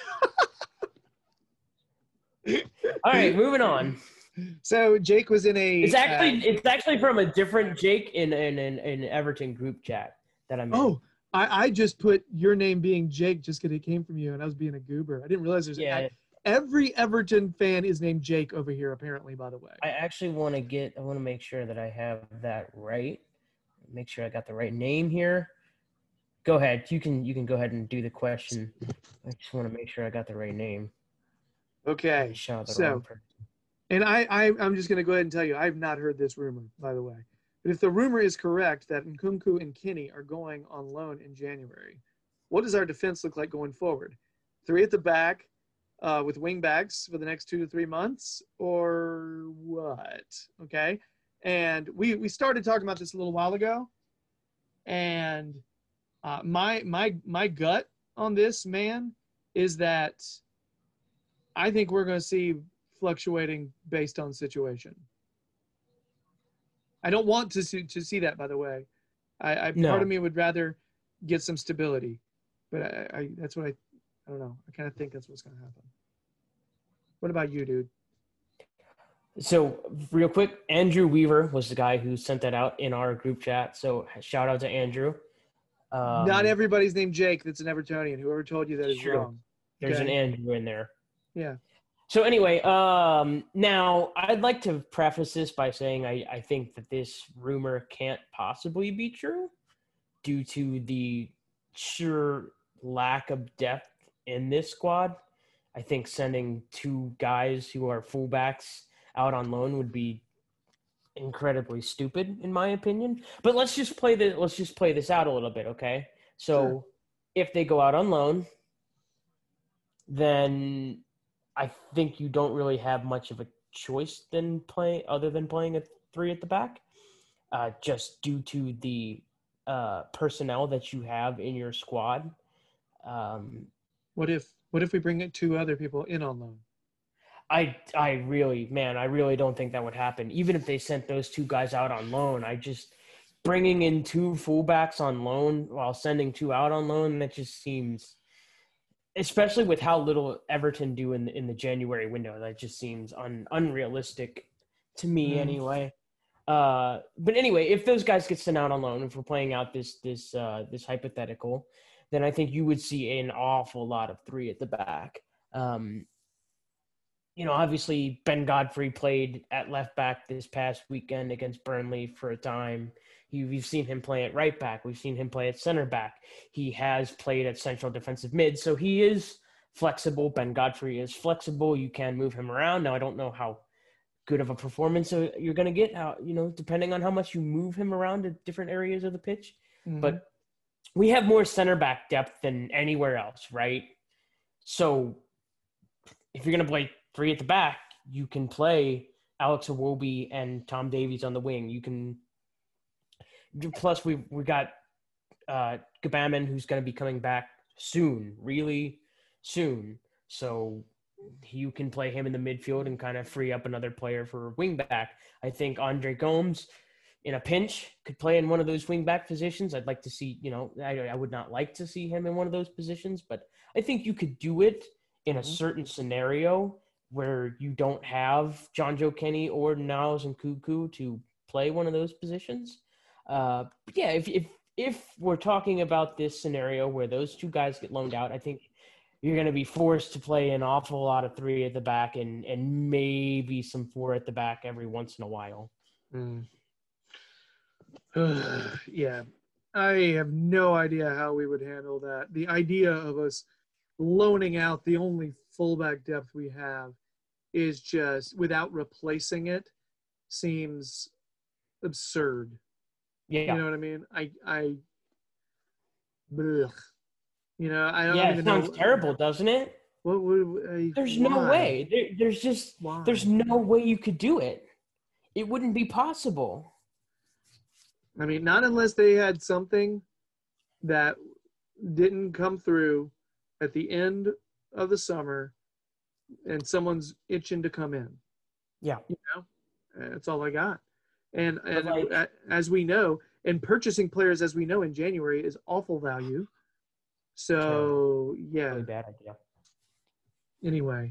All right, moving on. So Jake was in a. It's actually from a different Jake in Everton group chat that I'm in. Oh. I just put your name being Jake just because it came from you, and I was being a goober. I didn't realize every Everton fan is named Jake over here, apparently, by the way. I actually want to make sure that I have that right. Make sure I got the right name here. Go ahead. You can go ahead and do the question. I just want to make sure I got the right name. Okay. So, and I'm just going to go ahead and tell you, I've not heard this rumor, by the way. But if the rumor is correct that Nkunku and Kenny are going on loan in January, what does our defense look like going forward? 3 at the back with wing backs for the next 2 to 3 months, or what? Okay. And we started talking about this a little while ago. And my gut on this, man, is that I think we're going to see fluctuating based on situation. I don't want to see that, by the way. Part of me would rather get some stability, but that's what I don't know. I kind of think that's what's going to happen. What about you, dude? So real quick, Andrew Weaver was the guy who sent that out in our group chat. So shout out to Andrew. Not everybody's named Jake that's an Evertonian. Whoever told you that is wrong. There's an Andrew in there. Yeah. So anyway, now I'd like to preface this by saying I think that this rumor can't possibly be true due to the sheer lack of depth in this squad. I think sending 2 guys who are fullbacks out on loan would be incredibly stupid, in my opinion. But let's just play this out a little bit, okay? So if they go out on loan, then I think you don't really have much of a choice other than playing a 3 at the back, just due to the personnel that you have in your squad. What if we bring 2 other people in on loan? I really don't think that would happen. Even if they sent those 2 guys out on loan, bringing in 2 fullbacks on loan while sending 2 out on loan, that just seems, especially with how little Everton do in the January window, that just seems unrealistic to me anyway. But anyway, if those guys get sent out on loan, if we're playing out this hypothetical, then I think you would see an awful lot of three at the back. Obviously Ben Godfrey played at left back this past weekend against Burnley for a time. We've seen him play at right back. We've seen him play at center back. He has played at central defensive mid, so he is flexible. Ben Godfrey is flexible. You can move him around. Now, I don't know how good of a performance you're going to get, depending on how much you move him around to different areas of the pitch. Mm-hmm. But we have more center back depth than anywhere else, right? So if you're going to play three at the back, you can play Alex Iwobi and Tom Davies on the wing. You can – plus we got Gabaman, who's going to be coming back soon, really soon. So you can play him in the midfield and kind of free up another player for wing back. I think Andre Gomes, in a pinch, could play in one of those wing back positions. I'd like to see, I would not like to see him in one of those positions, but I think you could do it in a certain scenario where you don't have John Joe Kenny or Niles and Nkounkou to play one of those positions. But yeah, if we're talking about this scenario where those two guys get loaned out, I think you're going to be forced to play an awful lot of three at the back and maybe some four at the back every once in a while. Yeah, I have no idea how we would handle that. The idea of us loaning out the only fullback depth we have is just, without replacing it, seems absurd. Yeah. You know what I mean? I don't it sounds terrible, doesn't it? What would there's no way. There's no way you could do it. It wouldn't be possible. I mean, not unless they had something that didn't come through at the end of the summer and someone's itching to come in. Yeah. That's all I got. And as we know, and purchasing players, as we know, in January is awful value. So, yeah. Really bad idea. Anyway,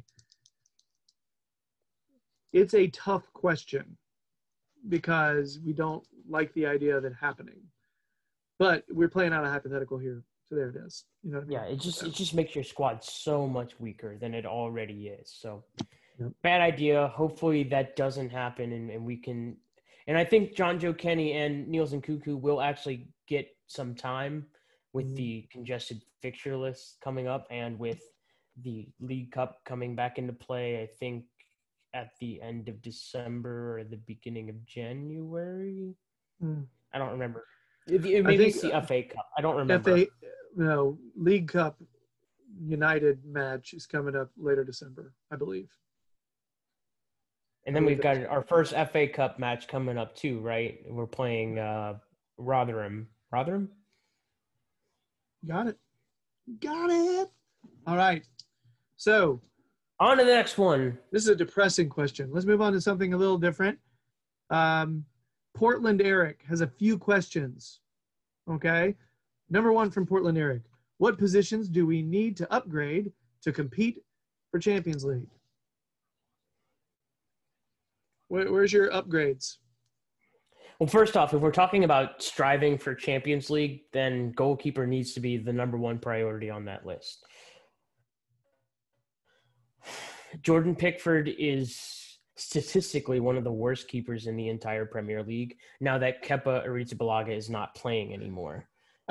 it's a tough question because we don't like the idea of it happening. But we're playing out a hypothetical here. So there it is. You know what I mean? Yeah, it just makes your squad so much weaker than it already is. So, Bad idea. Hopefully that doesn't happen and we can – and I think John Joe Kenny and Niels Nkounkou will actually get some time with the congested fixture list coming up and with the League Cup coming back into play, I think, at the end of December or the beginning of January. I don't remember. Maybe it's the FA Cup. I don't remember. League Cup United match is coming up later December, I believe. And then we've got our first FA Cup match coming up too, right? We're playing Rotherham. Rotherham? Got it. All right. So on to the next one. This is a depressing question. Let's move on to something a little different. Portland Eric has a few questions. Okay. Number one from Portland Eric. What positions do we need to upgrade to compete for Champions League? Where's your upgrades? Well, first off, if we're talking about striving for Champions League, then goalkeeper needs to be the number one priority on that list. Jordan Pickford is statistically one of the worst keepers in the entire Premier League now that Kepa Arrizabalaga is not playing anymore.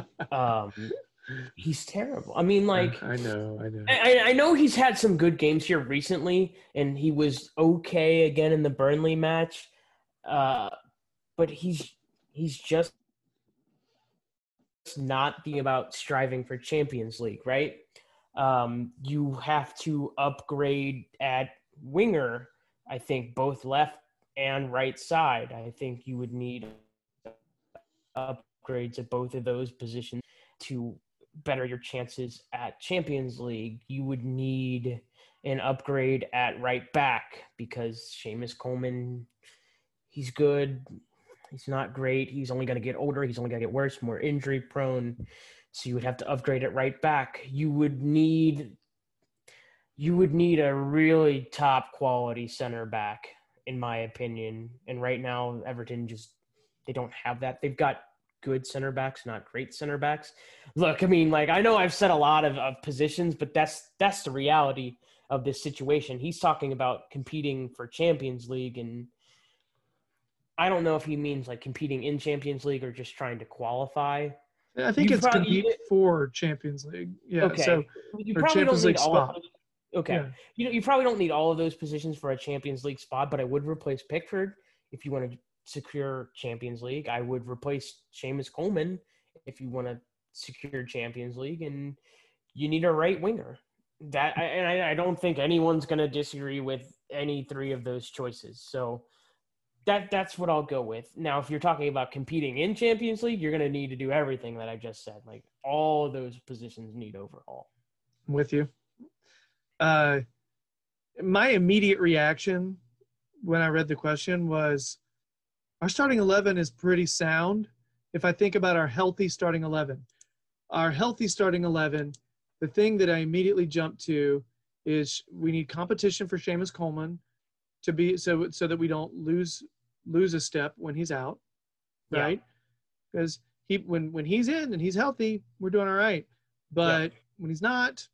He's terrible. I mean, like, I know. I know he's had some good games here recently, and he was okay again in the Burnley match. But he's just not about striving for Champions League, right? You have to upgrade at winger, I think, both left and right side. I think you would need upgrades at both of those positions to better your chances at Champions League. You would need an upgrade at right back because Seamus Coleman, he's good. He's not great. He's only going to get older. He's only going to get worse, more injury prone. So you would have to upgrade at right back. You would need a really top quality center back. in my opinion. And right now, Everton they don't have that. They've got good center backs, not great center backs. Look, I mean, like, I know I've said a lot of positions, but that's the reality of this situation. He's talking about competing for Champions League, and I don't know if he means like competing in Champions League or just trying to qualify. I think it's compete for Champions League. Yeah. Okay. So you for probably Champions don't need League all spot. of those. Okay. Yeah. You probably don't need all of those positions for a Champions League spot, but I would replace Pickford if you want to secure Champions League. I would replace Seamus Coleman if you want to secure Champions League, and you need a right winger. I don't think anyone's going to disagree with any three of those choices. So that's what I'll go with. Now, if you're talking about competing in Champions League, you're going to need to do everything that I just said. Like, all of those positions need overhaul. I'm with you. My immediate reaction when I read the question was, our starting 11 is pretty sound. If I think about our healthy starting 11, the thing that I immediately jumped to is we need competition for Seamus Coleman to be so that we don't lose a step when he's out, right? Because when he's in and he's healthy, we're doing all right. But when he's not,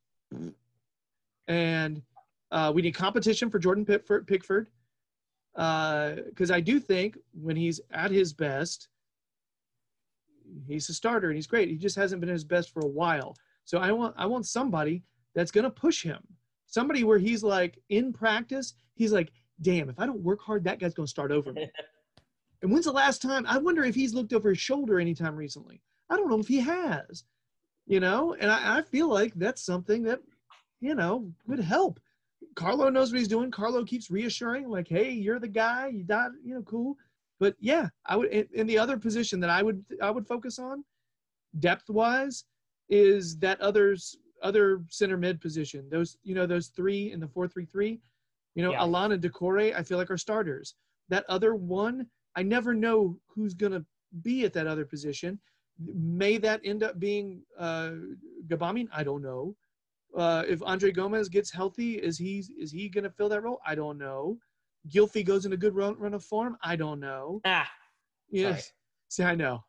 and we need competition for Jordan Pickford, because I do think when he's at his best, he's a starter and he's great. He just hasn't been at his best for a while. So I want somebody that's going to push him. Somebody where he's like, in practice, he's like, damn, if I don't work hard, that guy's going to start over me. And when's the last time? I wonder if he's looked over his shoulder anytime recently. I don't know if he has, and I feel like that's something that, would help. Carlo knows what he's doing. Carlo keeps reassuring, like, hey, you're the guy. You got, cool. But yeah, I would. In the other position that I would focus on, depth-wise, is that other center mid position. Those three in the 4-3-3. Alana and Decore, I feel like are starters. That other one, I never know who's gonna be at that other position. May that end up being Gabamin? I don't know. If Andre Gomez gets healthy, is he gonna fill that role? I don't know. Gylfi goes in a good run of form. I don't know. Yes. See, I know.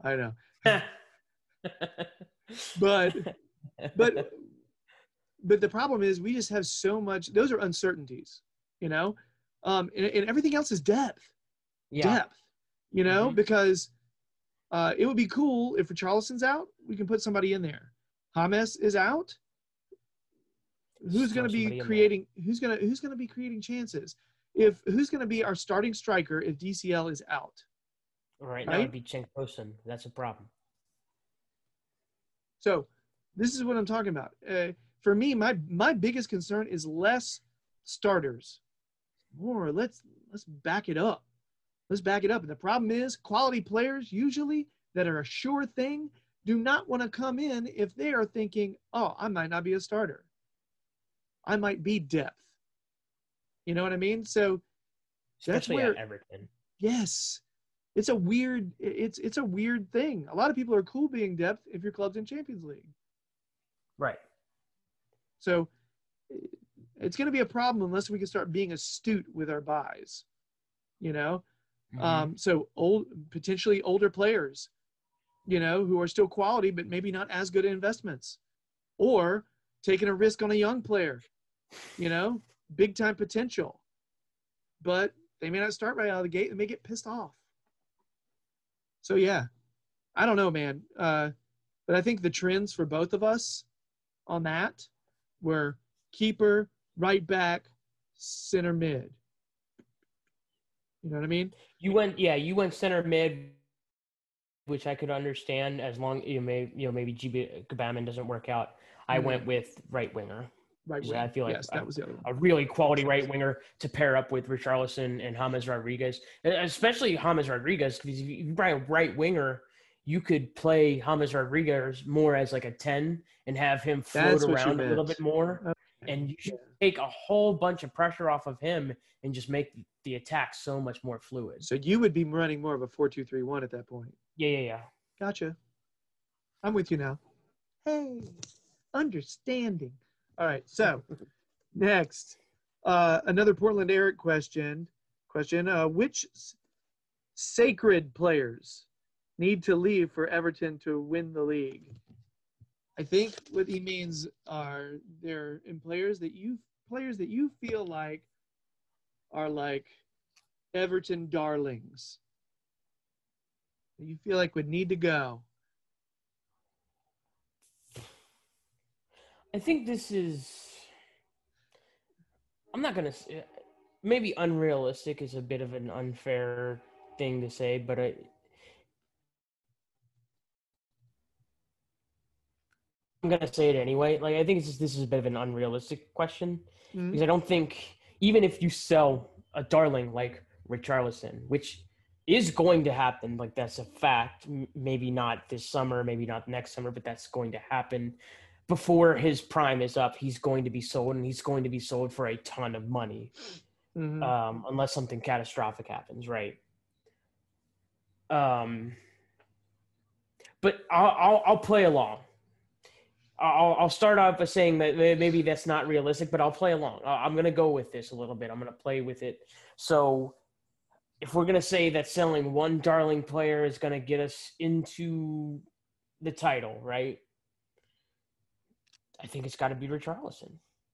But the problem is we just have so much. Those are uncertainties, and everything else is depth. Depth, because it would be cool if Richarlison's out, we can put somebody in there. James is out. Who's going to be creating? Who's going to be creating chances? Who's going to be our starting striker if DCL is out? Right now, it'd be Cenk Tosun. That's a problem. So, this is what I'm talking about. For me, my biggest concern is less starters, more. Let's back it up. Let's back it up. And the problem is, quality players usually that are a sure thing do not want to come in if they are thinking, oh, I might not be a starter. I might be depth. You know what I mean? So especially that's where at Everton. Yes. It's a weird thing. A lot of people are cool being depth if your club's in Champions League. Right. So it's going to be a problem unless we can start being astute with our buys. So potentially older players, who are still quality but maybe not as good at investments, or taking a risk on a young player, big time potential, but they may not start right out of the gate and may get pissed off. So yeah, I don't know, man. But I think the trends for both of us on that were keeper, right back, center mid. You know what I mean? You went center mid, which I could understand as long maybe GB Gabamin doesn't work out. I went with right winger. Right winger. I feel like that was the other one. A really quality right winger to pair up with Richarlison and James Rodriguez, especially James Rodriguez, because if you buy a right winger, you could play James Rodriguez more as like a 10 and have him float around a little bit more. Okay. And you should take a whole bunch of pressure off of him and just make the attack so much more fluid. So you would be running more of a 4-2-3-1 at that point. Yeah. Gotcha. I'm with you now. Hey, understanding. All right, so next, another Portland Eric question. question. Which sacred players need to leave for Everton to win the league? I think what he means are they're in players that you feel like are like Everton darlings. That you feel like would need to go. I think this is. I'm not gonna say. Maybe unrealistic is a bit of an unfair thing to say, but I'm gonna say it anyway. Like I think this is a bit of an unrealistic question because I don't think even if you sell a darling like Richarlison, which is going to happen, like that's a fact. Maybe not this summer, maybe not next summer, but that's going to happen before his prime is up. He's going to be sold, and he's going to be sold for a ton of money, unless something catastrophic happens, right? But I'll play along. I'll start off by saying that maybe that's not realistic, but I'll play along. I'm going to go with this a little bit. I'm going to play with it. So if we're going to say that selling one darling player is going to get us into the title, right? I think it's got to be Richarlison.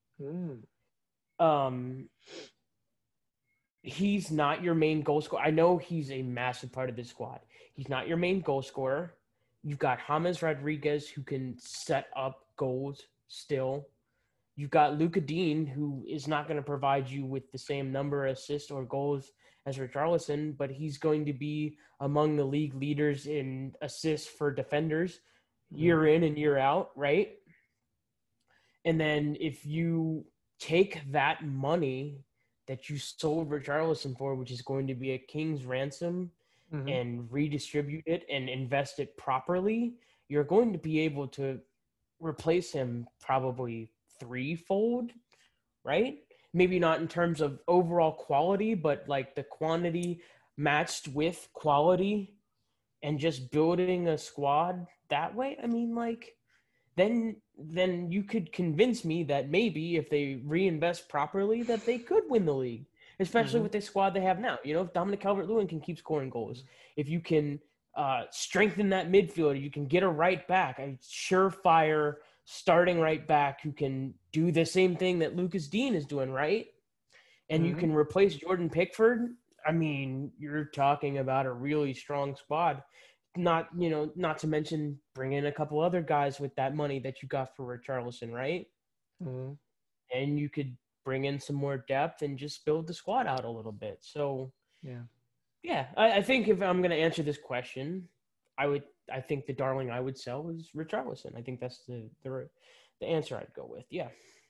He's not your main goal scorer. I know he's a massive part of this squad. He's not your main goal scorer. You've got James Rodriguez, who can set up goals still. You've got Luka Dean, who is not going to provide you with the same number of assists or goals as Richarlison, but he's going to be among the league leaders in assists for defenders year in and year out, right? And then if you take that money that you sold Richarlison for, which is going to be a king's ransom, and redistribute it and invest it properly, you're going to be able to replace him probably threefold, right? Maybe not in terms of overall quality, but like the quantity matched with quality and just building a squad that way. I mean, like, then you could convince me that maybe if they reinvest properly that they could win the league. Especially with the squad they have now. You know, if Dominic Calvert-Lewin can keep scoring goals, if you can strengthen that midfield, you can get a right back, a surefire starting right back who can do the same thing that Lucas Dean is doing, right? And you can replace Jordan Pickford. I mean, you're talking about a really strong squad. Not to mention bring in a couple other guys with that money that you got for Richarlison, right? And you could bring in some more depth and just build the squad out a little bit. So, I think if I'm going to answer this question, I think the darling I would sell is Richarlison. I think that's the answer I'd go with. Yeah.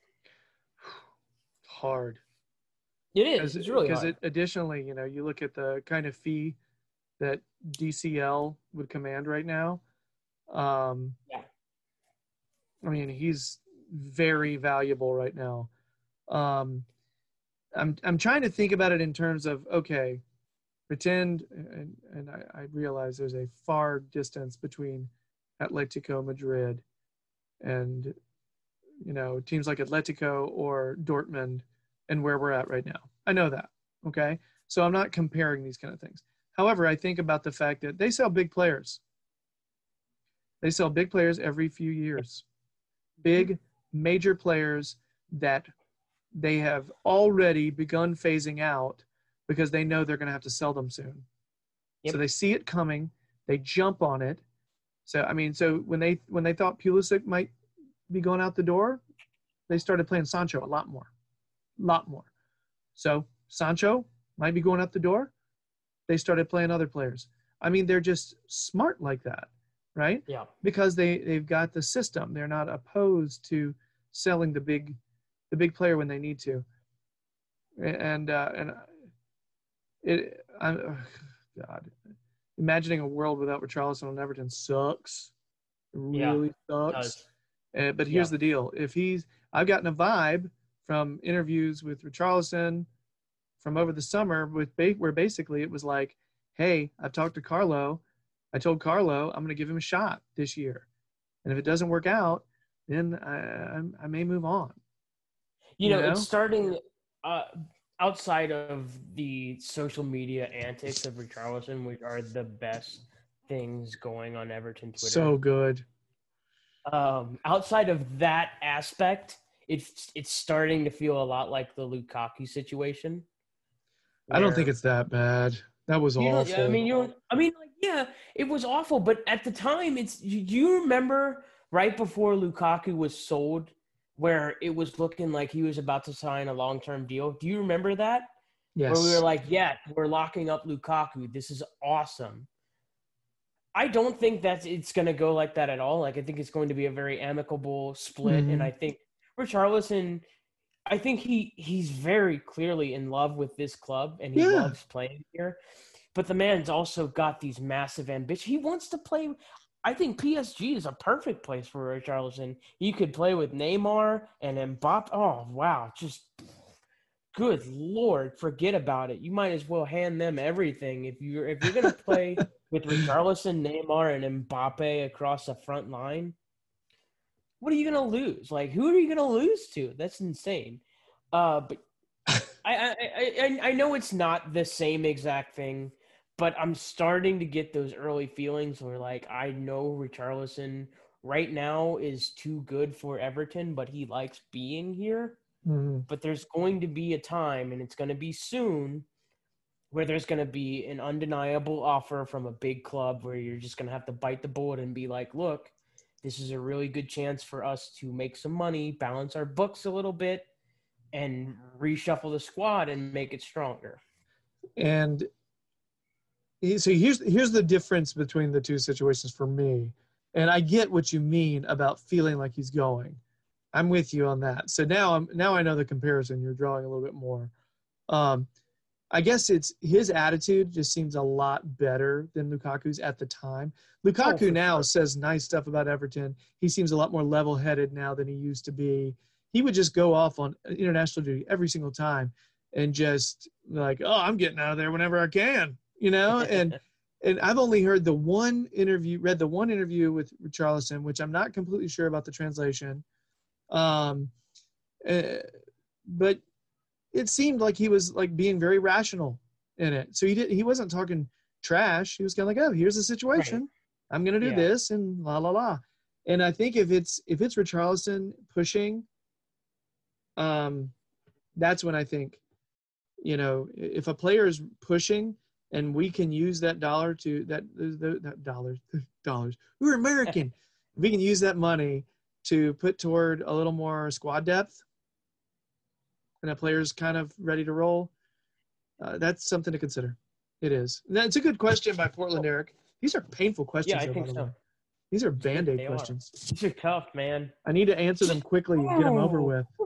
Hard. It is. It's really hard. Because additionally, you look at the kind of fee that DCL would command right now. I mean, he's very valuable right now. I'm trying to think about it in terms of, okay, pretend, and I realize there's a far distance between Atletico Madrid and, teams like Atletico or Dortmund and where we're at right now. I know that, okay? So I'm not comparing these kind of things. However, I think about the fact that they sell big players. They sell big players every few years. Big, major players that they have already begun phasing out because they know they're going to have to sell them soon. So they see it coming, they jump on it. So when they thought Pulisic might be going out the door, they started playing Sancho a lot more. So Sancho might be going out the door. They started playing other players. I mean, they're just smart like that, right? Yeah. Because they've got the system. They're not opposed to selling the big player when they need to. God, imagining a world without Richarlison on Everton sucks. It really sucks. But here's the deal: I've gotten a vibe from interviews with Richarlison from over the summer where basically it was like, hey, I've talked to Carlo. I told Carlo I'm going to give him a shot this year, and if it doesn't work out, then I may move on. It's starting. outside of the social media antics of Richarlison, which are the best things going on Everton Twitter. So good. Outside of that aspect, it's starting to feel a lot like the Lukaku situation. I don't think Where it's that bad. That was you don't. I awful. mean, you don't. I mean, like, yeah, it was awful. But at the time, it's. Do you remember right before Lukaku was sold, where it was looking like he was about to sign a long-term deal? Do you remember that? Where we were Yes. like, yeah, we're locking up Lukaku. This is awesome. I don't think that it's going to go like that at all. Like, I think it's going to be a very amicable split, and Hmm. I think Richarlison, I think he's very clearly in love with this club, and he Yeah. loves playing here. But the man's also got these massive ambitions. He wants to play. I think PSG is a perfect place for Richarlison. He could play with Neymar and Mbappe. Oh wow, just good lord, forget about it. You might as well hand them everything if you're gonna play with Richarlison, Neymar, and Mbappe across the front line. What are you gonna lose? Like, who are you gonna lose to? That's insane. But I know it's not the same exact thing, but I'm starting to get those early feelings where, like, I know Richarlison right now is too good for Everton, but he likes being here. Hmm. But there's going to be a time, and it's going to be soon, where there's going to be an undeniable offer from a big club where you're just going to have to bite the bullet and be like, look, this is a really good chance for us to make some money, balance our books a little bit, and reshuffle the squad and make it stronger. And so here's the difference between the two situations for me. And I get what you mean about feeling like he's going. I'm with you on that. So now I know the comparison you're drawing a little bit more. Um, I guess it's his attitude just seems a lot better than Lukaku's at the time. Oh, Lukaku for now sure. says nice stuff about Everton. He seems a lot more level-headed now than he used to be. He would just go off on international duty every single time and just like, oh, I'm getting out of there whenever I can, and I've only read the one interview with Richarlison, which I'm not completely sure about the translation. Um, uh, but it seemed like he was like being very rational in it. So he wasn't talking trash. He was kind of like, oh, here's the Right. situation. I'm gonna do Yeah. this and la la la. And I think if it's Richarlison pushing, um, that's when I think, if a player is pushing and we can use that dollar to that dollars dollars. We're American. We can use that money to put toward a little more squad depth and a player's kind of ready to roll. That's something to consider. It is. That's a good question by Portland Eric. These are painful Yeah, questions, I though, by think the way. so. These are band-aid They are. questions. These are tough, man. I need to answer them quickly and get them over Oh. with.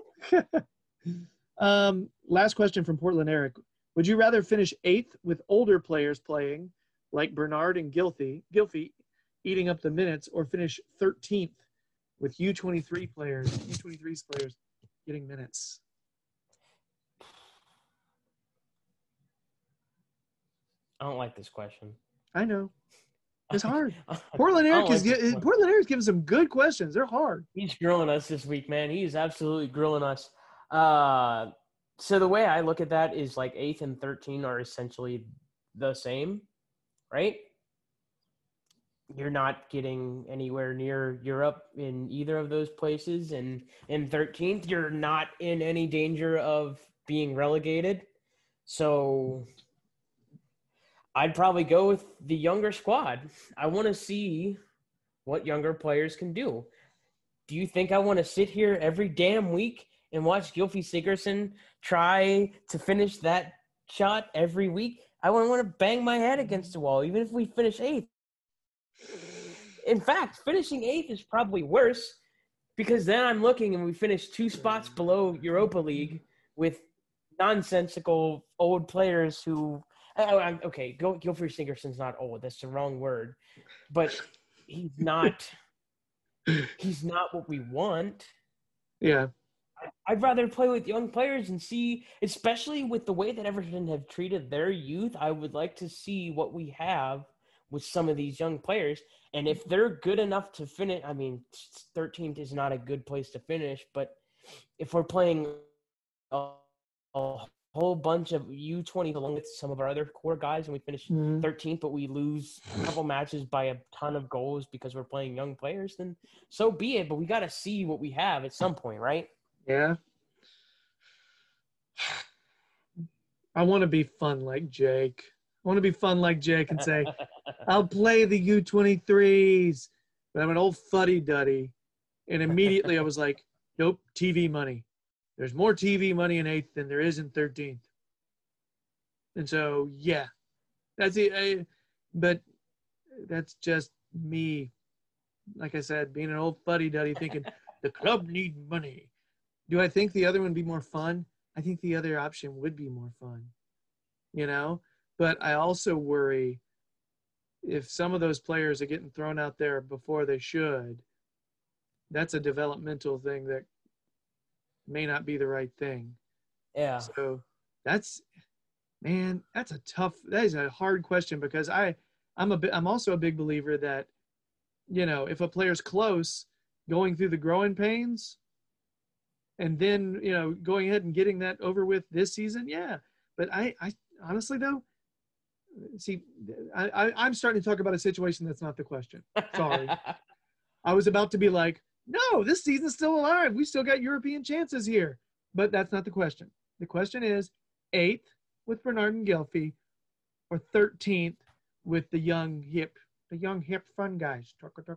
Last question from Portland Eric. Would you rather finish 8th with older players playing, like Bernard and Gylfi eating up the minutes, or finish 13th with U23 players getting minutes? I don't like this question. I know. It's hard. I Portland don't Eric like this one. Portland Eric's giving some good questions. They're hard. He's grilling us this week, man. He's absolutely grilling us. So the way I look at that is like 8th and 13 are essentially the same, right? You're not getting anywhere near Europe in either of those places. And in 13th, you're not in any danger of being relegated. So I'd probably go with the younger squad. I want to see what younger players can do. Do you think I want to sit here every damn week and watch Gylfi Sigurdsson try to finish that shot every week? I wouldn't want to bang my head against the wall, even if we finish 8th. In fact, finishing 8th is probably worse because then I'm looking and we finish 2 spots below Europa League with nonsensical old players who okay, Gylfi Sigurdsson's not old. That's the wrong word. But he's not what we want. Yeah. I'd rather play with young players and see, especially with the way that Everton have treated their youth, I would like to see what we have with some of these young players. And if they're good enough to finish, I mean, 13th is not a good place to finish, but if we're playing a whole bunch of U20 along with some of our other core guys, and we finished 13th, but we lose a couple matches by a ton of goals because we're playing young players, then so be it. But we got to see what we have at some point, right? Yeah. I want to be fun like Jake. I want to be fun like Jake and say, I'll play the U23s. But I'm an old fuddy-duddy. And immediately I was like, nope, TV money. There's more TV money in 8th than there is in 13th. And so, yeah, that's it. But that's just me. Like I said, being an old fuddy-duddy thinking, the club need money. Do I think the other one would be more fun? I think the other option would be more fun, you know? But I also worry if some of those players are getting thrown out there before they should, that's a developmental thing that may not be the right thing. Yeah. So that's that is a hard question because I'm also a big believer that, you know, if a player's close, going through the growing pains and then, you know, going ahead and getting that over with this season, yeah. But I honestly though, see, I'm starting to talk about a situation that's not the question. Sorry. I was about to be like, no, this season's still alive. We still got European chances here. But that's not the question. The question is 8th with Bernard and Gelfi or 13th with the young hip fun guys.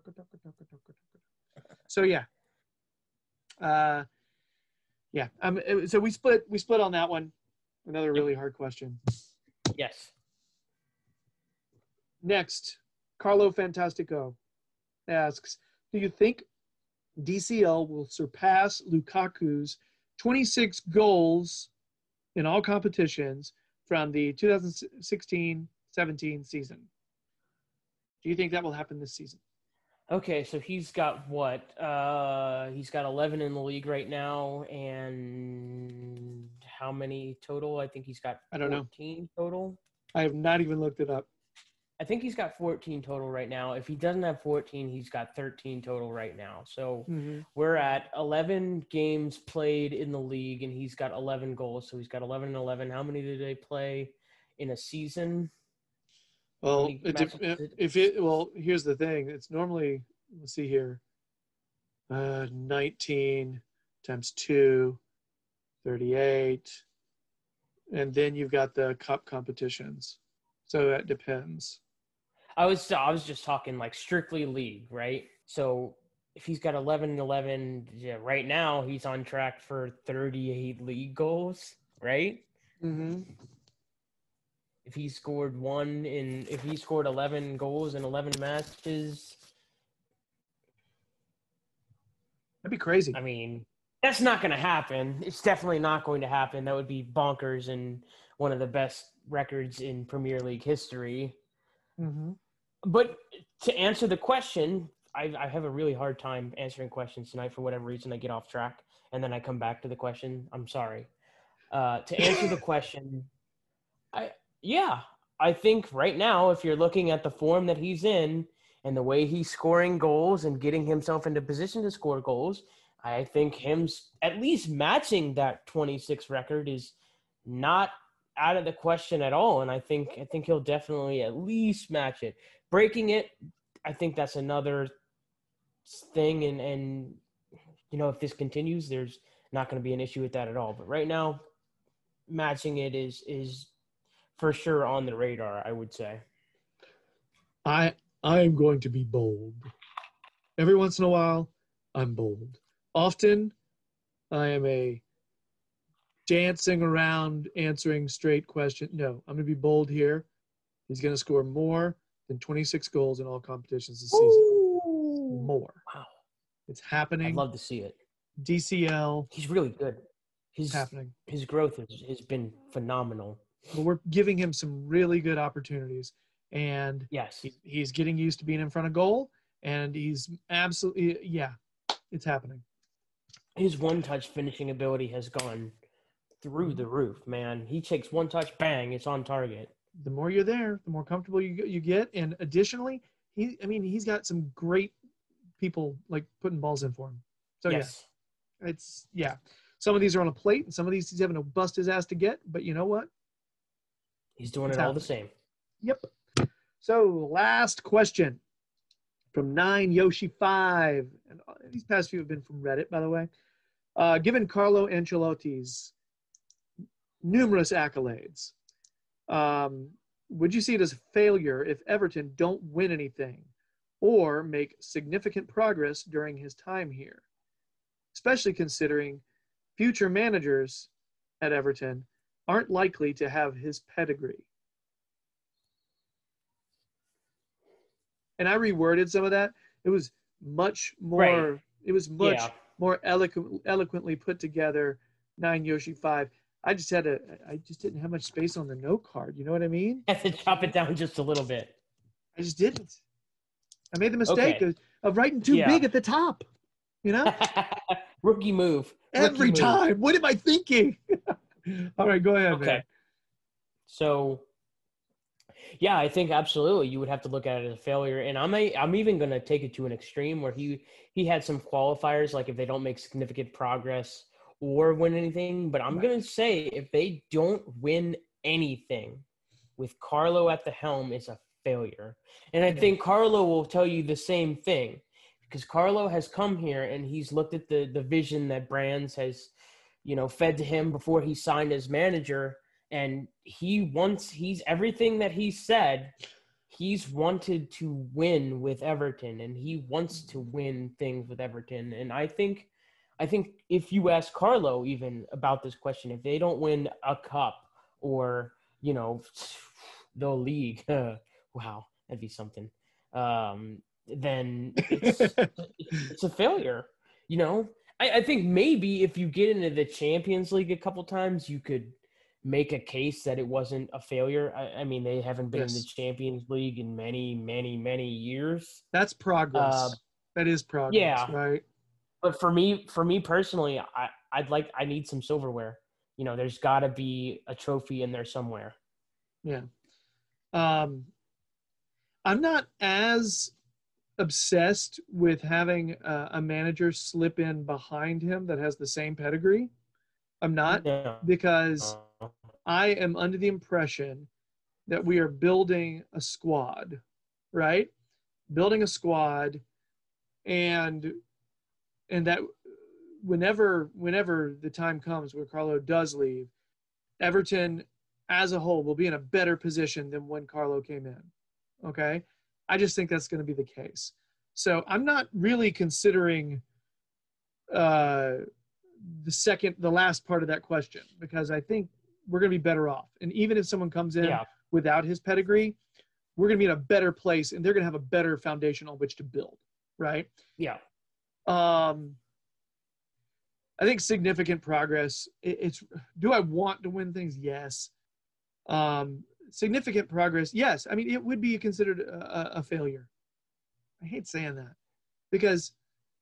So yeah. Yeah. So we split on that one. Another really hard question. Yes. Next, Carlo Fantastico asks, do you think DCL will surpass Lukaku's 26 goals in all competitions from the 2016-17 season? Do you think that will happen this season? Okay, so he's got what? He's got 11 in the league right now, and how many total? I think he's got 14 I don't know. Total. I have not even looked it up. I think he's got 14 total right now. If he doesn't have 14, he's got 13 total right now. So we're at 11 games played in the league, and he's got 11 goals. So he's got 11 and 11. How many do they play in a season? Well, here's the thing. It's normally, let's see here, 19 times 2, 38. And then you've got the cup competitions. So that depends. I was just talking like strictly league, right? So if he's got 11 and 11, yeah, right now he's on track for 38 league goals, right? Mm-hmm. If he scored 11 goals in 11 matches, that'd be crazy. I mean, that's not going to happen. It's definitely not going to happen. That would be bonkers and one of the best records in Premier League history. Mm-hmm. But to answer the question, I have a really hard time answering questions tonight for whatever reason. I get off track and then I come back to the question. I'm sorry. To answer the question, I think right now, if you're looking at the form that he's in and the way he's scoring goals and getting himself into position to score goals, I think him at least matching that 26 record is not out of the question at all. And I think he'll definitely at least match it. Breaking it, I think that's another thing. And you know, if this continues, there's not going to be an issue with that at all. But right now, matching it is for sure on the radar, I would say. I am going to be bold. Every once in a while, I'm bold. Often, I am a dancing around answering straight questions. No, I'm going to be bold here. He's going to score more than 26 goals in all competitions this season. Ooh. More. Wow. It's happening. I'd love to see it. DCL. He's really good. Happening. His growth has been phenomenal. But we're giving him some really good opportunities. And yes, he's getting used to being in front of goal. And he's absolutely, it's happening. His one-touch finishing ability has gone through the roof, man. He takes one touch, bang, it's on target. The more you're there, the more comfortable you get. And additionally, he's got some great people like putting balls in for him. So yes. Some of these are on a plate, and some of these he's having to bust his ass to get. But you know what? He's doing It's it all the happening. same. Yep. So last question from 9Yoshi5. And these past few have been from Reddit, by the way. Given Carlo Ancelotti's numerous accolades, would you see it as a failure if Everton don't win anything or make significant progress during his time here? Especially considering future managers at Everton aren't likely to have his pedigree. And I reworded some of that. It was much more. Right. It was much more eloquently put together. 9Yoshi5. I just didn't have much space on the note card. You know what I mean? Have to chop it down just a little bit. I just didn't. I made the mistake of writing too big at the top. You know? Rookie move. Every time. What am I thinking? All right, go ahead, man. So, yeah, I think absolutely you would have to look at it as a failure. And I'm even going to take it to an extreme where he had some qualifiers, like if they don't make significant progress or win anything. But I'm going to say if they don't win anything with Carlo at the helm, it's a failure. And I think Carlo will tell you the same thing, because Carlo has come here and he's looked at the vision that Brands has, fed to him before he signed as manager. And he's everything that he said, he's wanted to win with Everton, and he wants to win things with Everton. And I think if you ask Carlo even about this question, if they don't win a cup or, the league, wow, that'd be something. Then it's a failure. I think maybe if you get into the Champions League a couple times, you could make a case that it wasn't a failure. I mean, they haven't been in the Champions League in many, many, many years. That's progress. That is progress, right? But for me personally, I need some silverware. There's got to be a trophy in there somewhere. Yeah. I'm not as obsessed with having a manager slip in behind him that has the same pedigree. I'm not, because I am under the impression that we are building a squad, right? Building a squad, and that whenever the time comes where Carlo does leave, Everton as a whole will be in a better position than when Carlo came in. Okay? I just think that's going to be the case. So I'm not really considering the last part of that question, because I think we're going to be better off. And even if someone comes in without his pedigree, we're going to be in a better place, and they're going to have a better foundation on which to build, right? Yeah. I think significant progress. Do I want to win things? Yes. Significant progress. Yes. I mean, it would be considered a failure. I hate saying that, because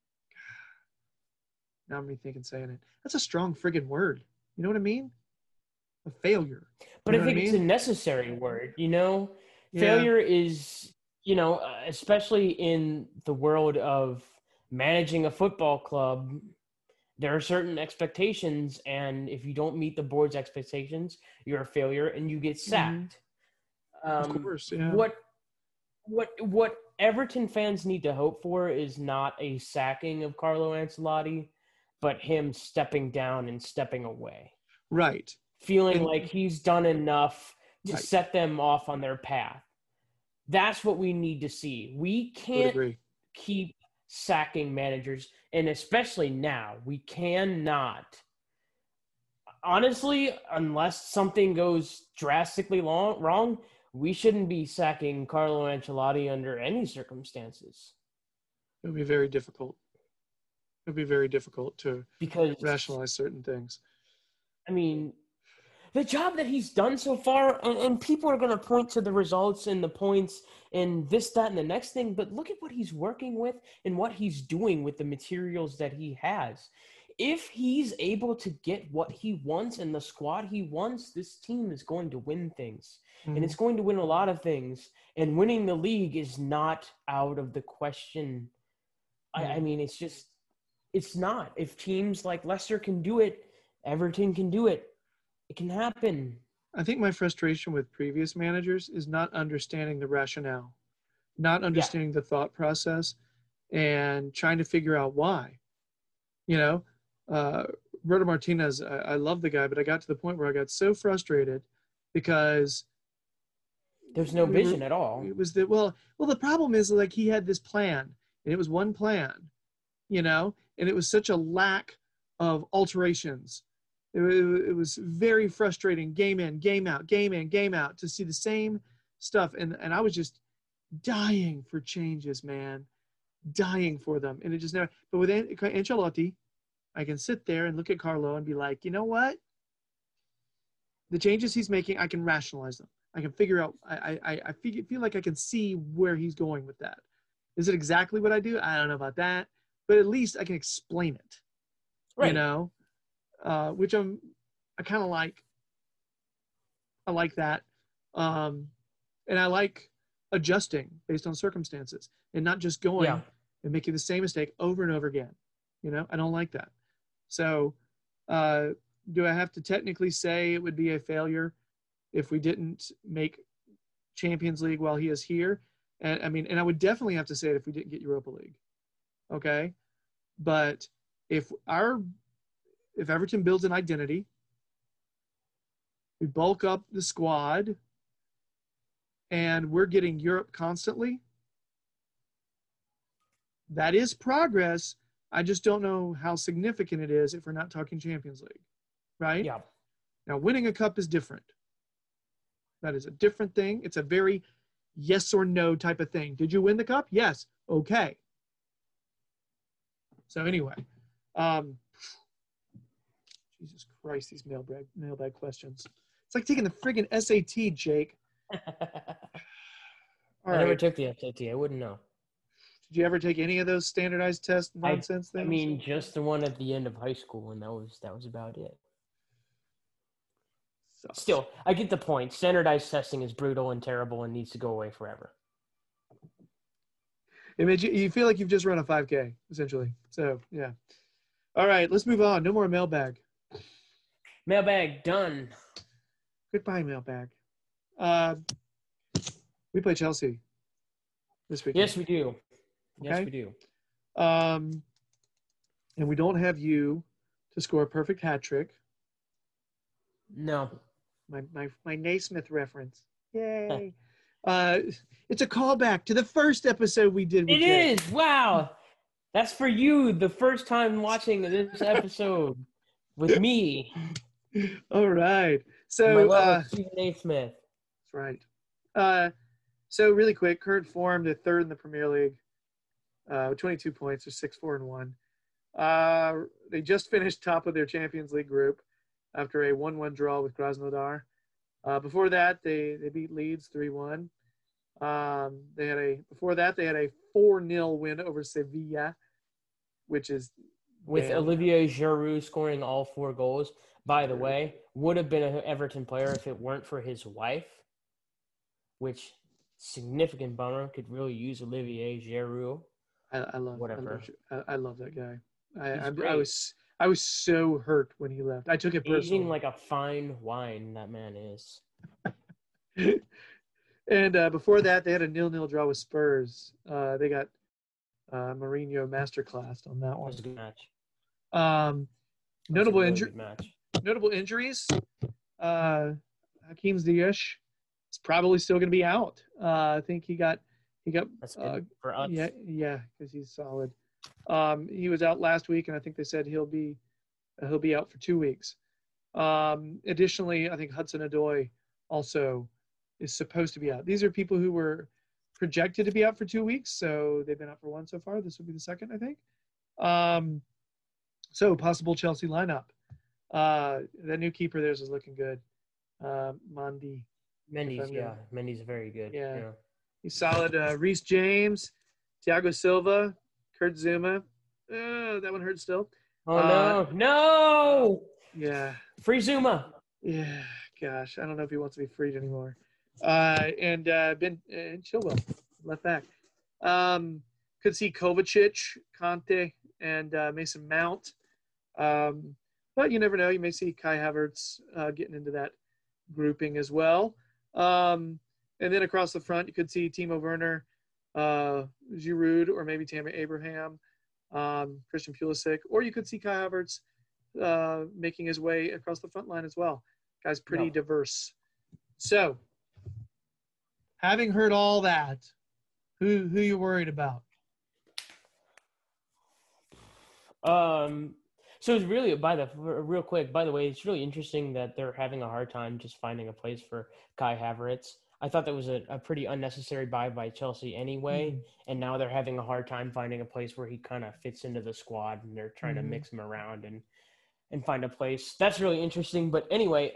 now I'm rethinking saying it. That's a strong friggin' word. You know what I mean? A failure. But I think it's a necessary word, Yeah. Failure is, especially in the world of managing a football club, there are certain expectations, and if you don't meet the board's expectations, you're a failure and you get sacked. Of course, yeah. What Everton fans need to hope for is not a sacking of Carlo Ancelotti, but him stepping down and stepping away. Right. Feeling like he's done enough to set them off on their path. That's what we need to see. We can't keep sacking managers, and especially now, we cannot. Honestly, unless something goes drastically wrong, we shouldn't be sacking Carlo Ancelotti under any circumstances. It would be very difficult. It would be very difficult to rationalize certain things. I mean, the job that he's done so far, and people are going to point to the results and the points and this, that, and the next thing, but look at what he's working with and what he's doing with the materials that he has. If he's able to get what he wants and the squad he wants, this team is going to win things. Mm-hmm. And it's going to win a lot of things. And winning the league is not out of the question. Mm-hmm. I mean, it's not. If teams like Leicester can do it, Everton can do it. It can happen. I think my frustration with previous managers is not understanding the rationale, not Yeah. understanding the thought process, and trying to figure out why. You know, Roberto Martinez, I love the guy, but I got to the point where I got so frustrated because There's no vision at all. it was that the problem is like he had this plan and it was one plan, and it was such a lack of alterations. It was very frustrating, game in, game out, game in, game out, to see the same stuff. And I was just dying for changes, man, dying for them. And it just never, but with Ancelotti, I can sit there and look at Carlo and be like, you know what? The changes he's making, I can rationalize them. I can figure out, I feel like I can see where he's going with that. Is it exactly what I do? I don't know about that, but at least I can explain it, Right. Which I kind of like. I like that. And I like adjusting based on circumstances and not just going and making the same mistake over and over again. I don't like that. So do I have to technically say it would be a failure if we didn't make Champions League while he is here? And I would definitely have to say it if we didn't get Europa League. Okay. But if Everton builds an identity, we bulk up the squad, and we're getting Europe constantly, that is progress. I just don't know how significant it is if we're not talking Champions League, right? Yeah. Now, winning a cup is different. That is a different thing. It's a very yes or no type of thing. Did you win the cup? Yes. Okay. So anyway, Jesus Christ, these mailbag questions. It's like taking the friggin' SAT, Jake. I never took the SAT. I wouldn't know. Did you ever take any of those standardized test nonsense things? I mean, just the one at the end of high school, and that was about it. Sucks. Still, I get the point. Standardized testing is brutal and terrible and needs to go away forever. You feel like you've just run a 5K, essentially. So, yeah. All right, let's move on. No more mailbag. Mailbag, done. Goodbye, mailbag. We play Chelsea this weekend. Yes, we do. Yes, Okay? we do. And we don't have you to score a perfect hat trick. No. My Naismith reference. Yay. It's a callback to the first episode we did with Jake. It is. Wow. That's for you, the first time watching this episode with me. All right. So, my love, Stephen A. Smith. That's right. So really quick, current form, they're third in the Premier League with 22 points. They're 6-4-1. They just finished top of their Champions League group after a 1-1 draw with Krasnodar. Before that, they beat Leeds 3-1. Before that they had a 4-0 win over Sevilla, which is with Olivier Giroud scoring all 4 goals. By the way, would have been an Everton player if it weren't for his wife, which significant bummer. Could really use Olivier Giroud. I love that guy. I was so hurt when he left. I took it personally. Aging like a fine wine, that man is. And before that, they had a 0-0 draw with Spurs. They got Mourinho masterclassed on that one. That was a good match. Notable injuries. Hakim Ziyech is probably still going to be out. I think he got. That's good for us. Yeah, because he's solid. He was out last week, and I think they said he'll be out for 2 weeks. Additionally, I think Hudson-Odoi also is supposed to be out. These are people who were projected to be out for 2 weeks, so they've been out for 1 so far. This will be the second, I think. So possible Chelsea lineup. That new keeper theirs is looking good. Mendy's very good. Yeah. He's solid. Reece James, Thiago Silva, Kurt Zuma. That one hurts still. Oh, no. Yeah. Free Zuma. Yeah, gosh. I don't know if he wants to be freed anymore. And Ben Chilwell, left back. Could see Kovacic, Conte, and Mason Mount. but you never know. You may see Kai Havertz getting into that grouping as well. And then across the front, you could see Timo Werner, Giroud, or maybe Tammy Abraham, Christian Pulisic, or you could see Kai Havertz making his way across the front line as well. Guy's pretty diverse. So, having heard all that, who you worried about? So it's really real quick. By the way, it's really interesting that they're having a hard time just finding a place for Kai Havertz. I thought that was a pretty unnecessary buy by Chelsea anyway, and now they're having a hard time finding a place where he kind of fits into the squad, and they're trying to mix him around and find a place. That's really interesting. But anyway,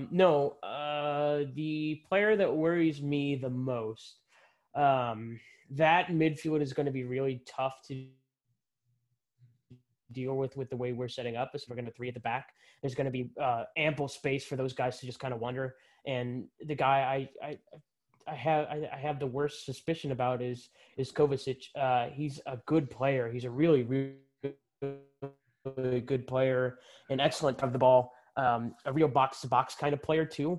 the player that worries me the most, that midfield is going to be really tough to deal with the way we're setting up. So we're going to 3 at the back. There's going to be ample space for those guys to just kind of wander. And the guy I have the worst suspicion about is Kovacic. He's a good player. He's a really, really good player, an excellent of the ball, a real box to box kind of player too.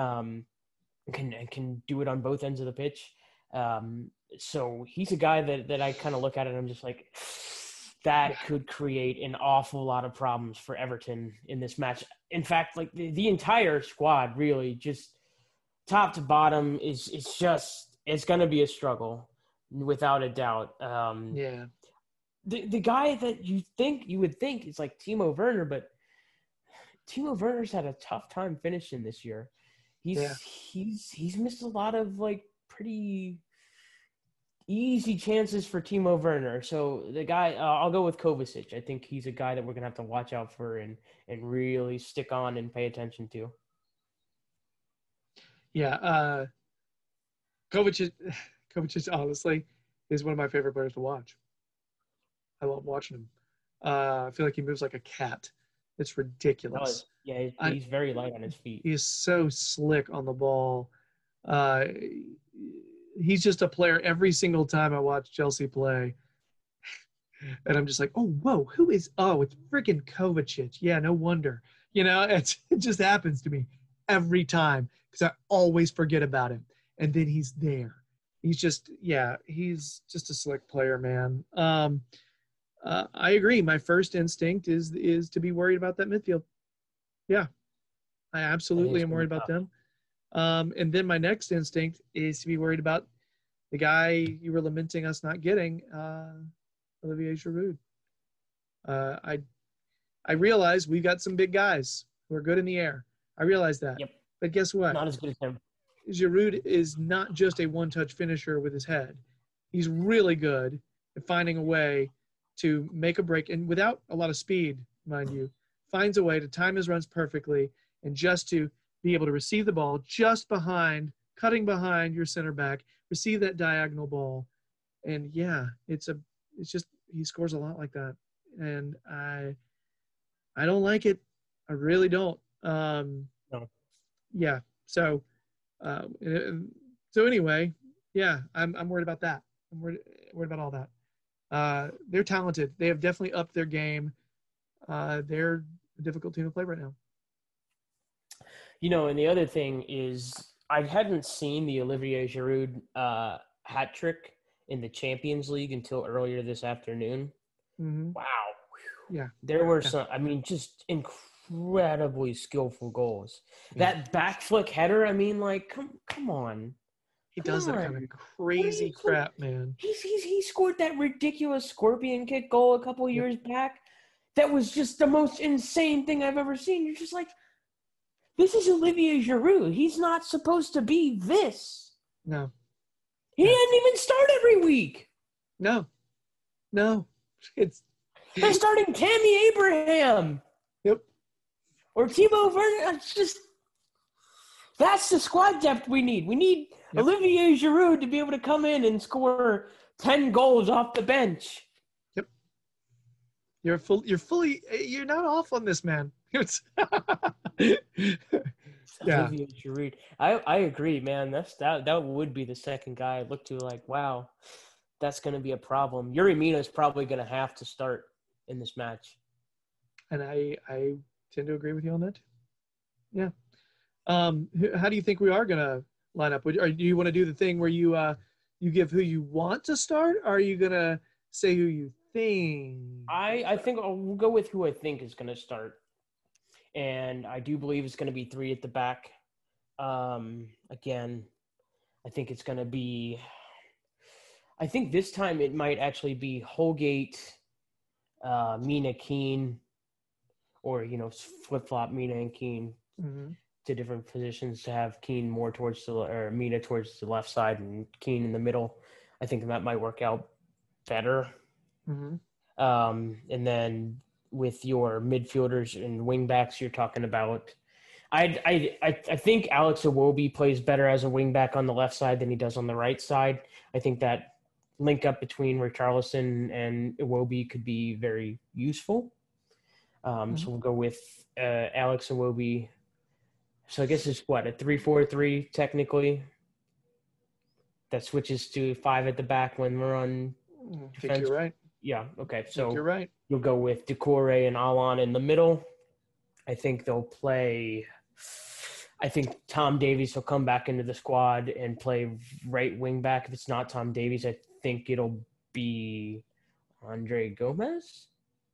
Can do it on both ends of the pitch. So he's a guy that I kind of look at it and I'm just like, that could create an awful lot of problems for Everton in this match. In fact, like the entire squad really just top to bottom is it's going to be a struggle without a doubt. The guy that you would think is like Timo Werner, but Timo Werner's had a tough time finishing this year. He's missed a lot of like pretty easy chances for Timo Werner. So the guy, I'll go with Kovacic. I think he's a guy that we're going to have to watch out for and really stick on and pay attention to. Yeah. Kovacic honestly is one of my favorite players to watch. I love watching him. I feel like he moves like a cat. It's ridiculous. Yeah, he's very light on his feet. He is so slick on the ball. He's just a player every single time I watch Chelsea play. And I'm just like, oh, whoa, it's freaking Kovacic. Yeah, no wonder. It just happens to me every time because I always forget about him. And then he's there. He's just a slick player, man. I agree. My first instinct is to be worried about that midfield. Yeah, I absolutely am worried about them. And then my next instinct is to be worried about the guy you were lamenting us not getting, Olivier Giroud. I realize we've got some big guys who are good in the air. I realize that. Yep. But guess what? Not as good as him. Giroud is not just a one-touch finisher with his head. He's really good at finding a way to make a break, and without a lot of speed, mind you, finds a way to time his runs perfectly and just to be able to receive the ball just cutting behind your center back, receive that diagonal ball. And it's just, he scores a lot like that. And I don't like it. I really don't. No. Yeah. So anyway, I'm worried about that. I'm worried about all that. They're talented. They have definitely upped their game. They're a difficult team to play right now. And the other thing is I hadn't seen the Olivier Giroud hat trick in the Champions League until earlier this afternoon. Mm-hmm. Wow. Yeah. There were some, just incredibly skillful goals. Yeah. That back flick header, come on. He does that kind of crazy crap, man. He scored that ridiculous scorpion kick goal a couple years back. That was just the most insane thing I've ever seen. You're just like, this is Olivier Giroud. He's not supposed to be this. No. He didn't even start every week. No. They're starting Tammy Abraham. Yep. Or Timo Werner. That's the squad depth we need. We need Olivier Giroud to be able to come in and score 10 goals off the bench. Yep. You're not off on this, man. Olivier Giroud. I agree, man. That would be the second guy I look to like, wow, that's going to be a problem. Yuri Mina is probably going to have to start in this match. And I tend to agree with you on that. Yeah. How do you think we are going to line up? Do you want to do the thing where you give who you want to start? Or are you going to say who you think? I think we'll go with who I think is going to start. And I do believe it's going to be 3 at the back. Again, I think it's going to be – I think this time it might actually be Holgate, Mina, Keene, or, flip-flop Mina and Keene to different positions to have Keene more towards or Mina towards the left side and Keene in the middle. I think that might work out better. Mm-hmm. And then with your midfielders and wingbacks, you're talking about I think Alex Iwobi plays better as a wingback on the left side than he does on the right side. I think that link up between Richarlison and Iwobi could be very useful. So we'll go with Alex Iwobi. So I guess it's what, a 3-4-3 technically? That switches to 5 at the back when we're on defense. I think you're right. Yeah, okay. So you're right. You'll go with Decore and Allan in the middle. I think they'll play – I think Tom Davies will come back into the squad and play right wing back. If it's not Tom Davies, I think it'll be Andre Gomez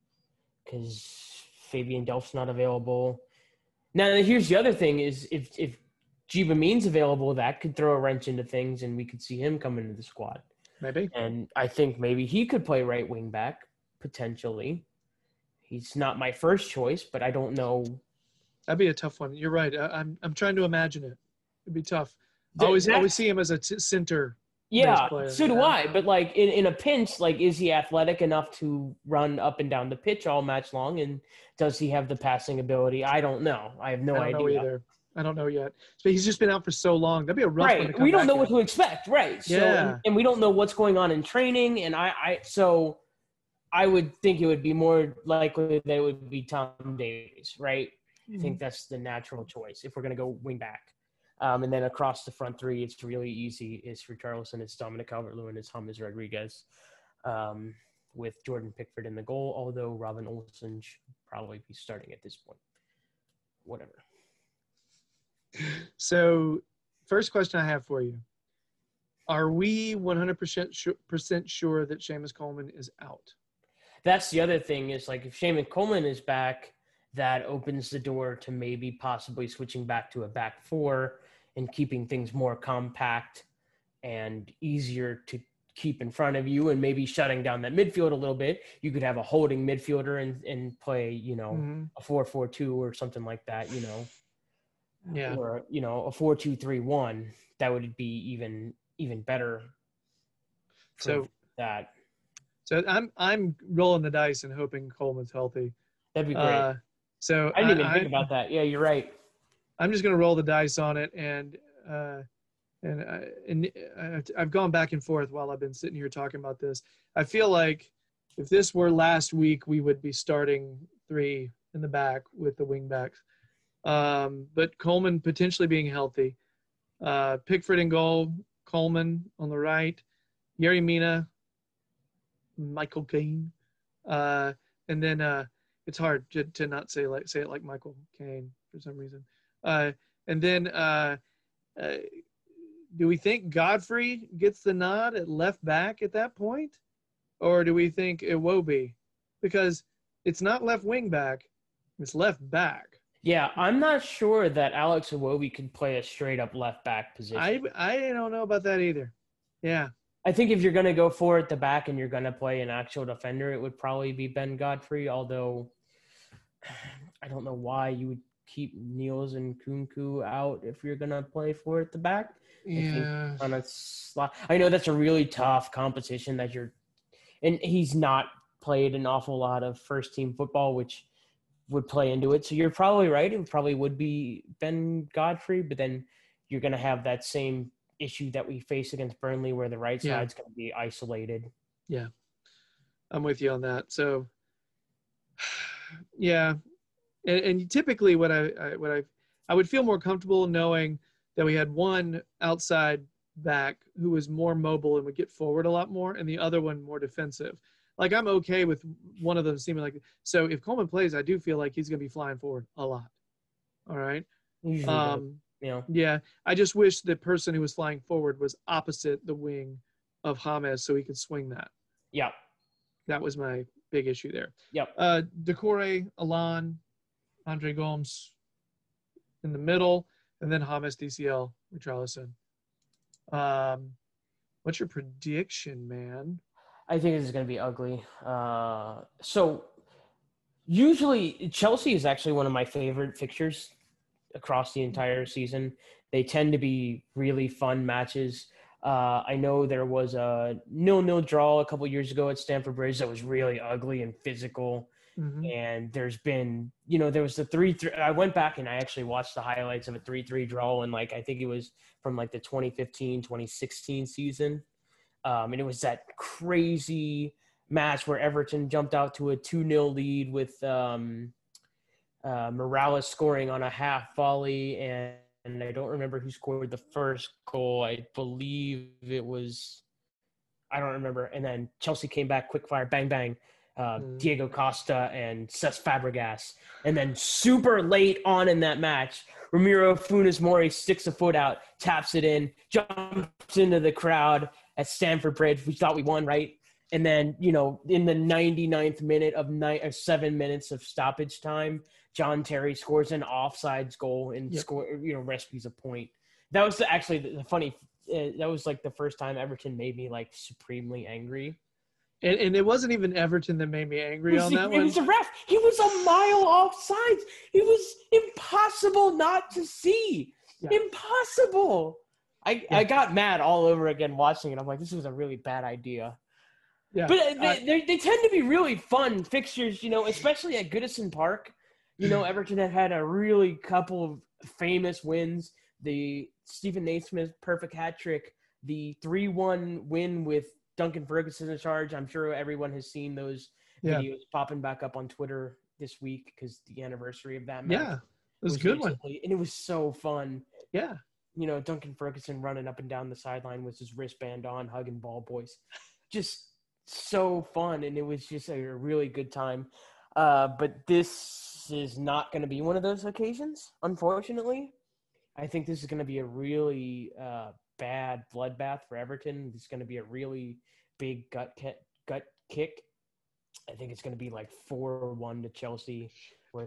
because Fabian Delph's not available. Now, here's the other thing is if Jeeba Mean's available, that could throw a wrench into things and we could see him come into the squad. Maybe. And I think maybe he could play right wing back potentially. He's not my first choice, but I don't know. That'd be a tough one. You're right. I'm trying to imagine it. It'd be tough. I always see him as a center. Yeah, player. so do I. But like in a pinch, like is he athletic enough to run up and down the pitch all match long? And does he have the passing ability? I don't know. I have no idea. I don't know either. I don't know yet. But he's just been out for so long. That'd be a rough one to come we don't back know at. what to expect. Right. So, yeah. And we don't know what's going on in training. And so I would think it would be more likely that it would be Tom Davies, right? I think that's the natural choice if we're going to go wing back. And then across the front 3, it's really easy. It's Richarlison, it's Dominic Calvert-Lewin, it's James Rodriguez, with Jordan Pickford in the goal, although Robin Olsen should probably be starting at this point. Whatever. So, first question I have for you. Are we 100% sure that Seamus Coleman is out? That's the other thing is like if Seamus Coleman is back, that opens the door to maybe possibly switching back to a back 4 and keeping things more compact and easier to keep in front of you and maybe shutting down that midfield a little bit. You could have a holding midfielder and play, a 4-4-2 or something like that, Yeah. Or, a 4-2-3-1. That would be even better. So that. So I'm rolling the dice and hoping Coleman's healthy. That'd be great. So I didn't even think about that. Yeah, you're right. I'm just going to roll the dice on it, and I've gone back and forth while I've been sitting here talking about this. I feel like if this were last week, we would be starting 3 in the back with the wing backs. But Coleman potentially being healthy, Pickford in goal, Coleman on the right, Yerry Mina, Michael Caine, and then it's hard to not say it like Michael Caine for some reason. And then do we think Godfrey gets the nod at left back at that point, or do we think Iwobi? Because it's not left wing back, it's left back. Yeah, I'm not sure that Alex Iwobi could play a straight up left back position. I don't know about that either. Yeah. I think if you're going to go for it at the back and you're going to play an actual defender, it would probably be Ben Godfrey, although I don't know why you would keep Niels and Kunku out if you're going to play for it at the back. Yeah. I know that's a really tough competition and he's not played an awful lot of first team football, which would play into it. So you're probably right. It probably would be Ben Godfrey, but then you're going to have that same issue that we face against Burnley where the right side's going to be isolated. Yeah. I'm with you on that. So yeah. And typically what I would feel more comfortable knowing that we had one outside back who was more mobile and would get forward a lot more and the other one more defensive. like I'm okay with one of them seeming like. So if Coleman plays, I do feel like he's going to be flying forward a lot. All right. Usually does. Yeah. I just wish the person who was flying forward was opposite the wing of James so he could swing that. Yep. That was my big issue there. Yep. Decore, Alon, Andre Gomes in the middle, and then James, DCL, Richarlison. What's your prediction, man? I think this is going to be ugly. So usually Chelsea is actually one of my favorite fixtures across the entire season. They tend to be really fun matches. I know there was a 0-0 draw a couple years ago at Stamford Bridge that was really ugly and physical. Mm-hmm. And there's been, there was the 3-3. I went back and I actually watched the highlights of a 3-3 draw. And I think it was from the 2015, 2016 season. And it was that crazy match where Everton jumped out to a 2-0 lead with Morales scoring on a half volley. And I don't remember who scored the first goal. I believe it was – I don't remember. And then Chelsea came back, quick fire, bang, bang. Diego Costa and Cesc Fabregas. And then super late on in that match, Ramiro Funes Mori sticks a foot out, taps it in, jumps into the crowd at Stamford Bridge. We thought we won, right? And then, in the 99th minute of 7 minutes of stoppage time, John Terry scores an offsides goal and rescues a point. That was actually the funny. That was the first time Everton made me supremely angry. And it wasn't even Everton that made me angry on that one. It was the ref. He was a mile offsides. It was impossible not to see. Yeah. Impossible. I got mad all over again watching it. I'm like, this is a really bad idea. Yeah. But they tend to be really fun fixtures, especially at Goodison Park. Everton had a really couple of famous wins. The Stephen Naismith perfect hat trick, the 3-1 win with Duncan Ferguson in charge. I'm sure everyone has seen those videos popping back up on Twitter this week because the anniversary of that match. Yeah, it was a good one. And it was so fun. Yeah. Duncan Ferguson running up and down the sideline with his wristband on, hugging ball boys. Just so fun, and it was just a really good time. But this is not going to be one of those occasions, unfortunately. I think this is going to be a really bad bloodbath for Everton. It's going to be a really big gut kick. I think it's going to be 4-1 to Chelsea, where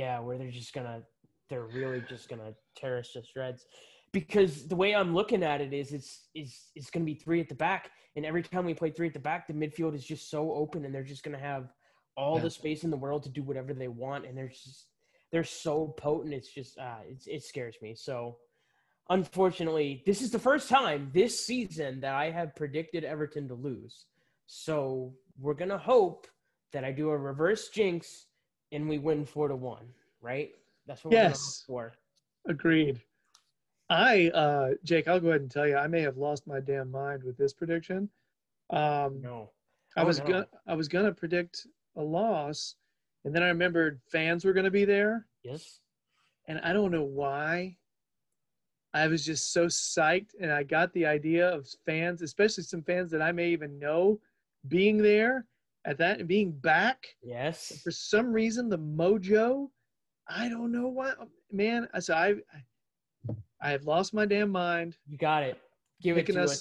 they're really just going to tear us to shreds. Because the way I'm looking at it is it's going to be 3 at the back, and every time we play 3 at the back, the midfield is just so open, and they're just going to have all the space in the world to do whatever they want, and they're so potent. It's just it scares me. So unfortunately, this is the first time this season that I have predicted Everton to lose. So we're going to hope that I do a reverse jinx and we win 4-1, right? That's what we're going to hope for. Agreed. Jake, I'll go ahead and tell you, I may have lost my damn mind with this prediction. No. I was going to predict a loss, and then I remembered fans were going to be there. Yes. And I don't know why. I was just so psyched, and I got the idea of fans, especially some fans that I may even know, being there at that and being back. Yes. And for some reason, the mojo, I don't know why. Man, so I have lost my damn mind. You got it. Picking us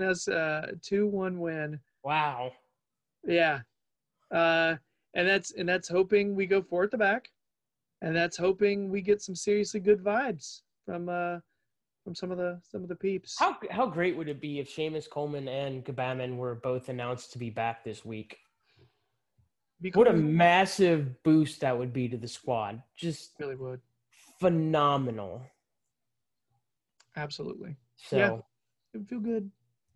2-1 win. Wow. Yeah. And that's hoping we go 4 at the back, and that's hoping we get some seriously good vibes from some of the peeps. How great would it be if Seamus Coleman and Gbamin were both announced to be back this week? What a massive boost that would be to the squad. Just really would. Phenomenal. Absolutely. So yeah, it would feel good.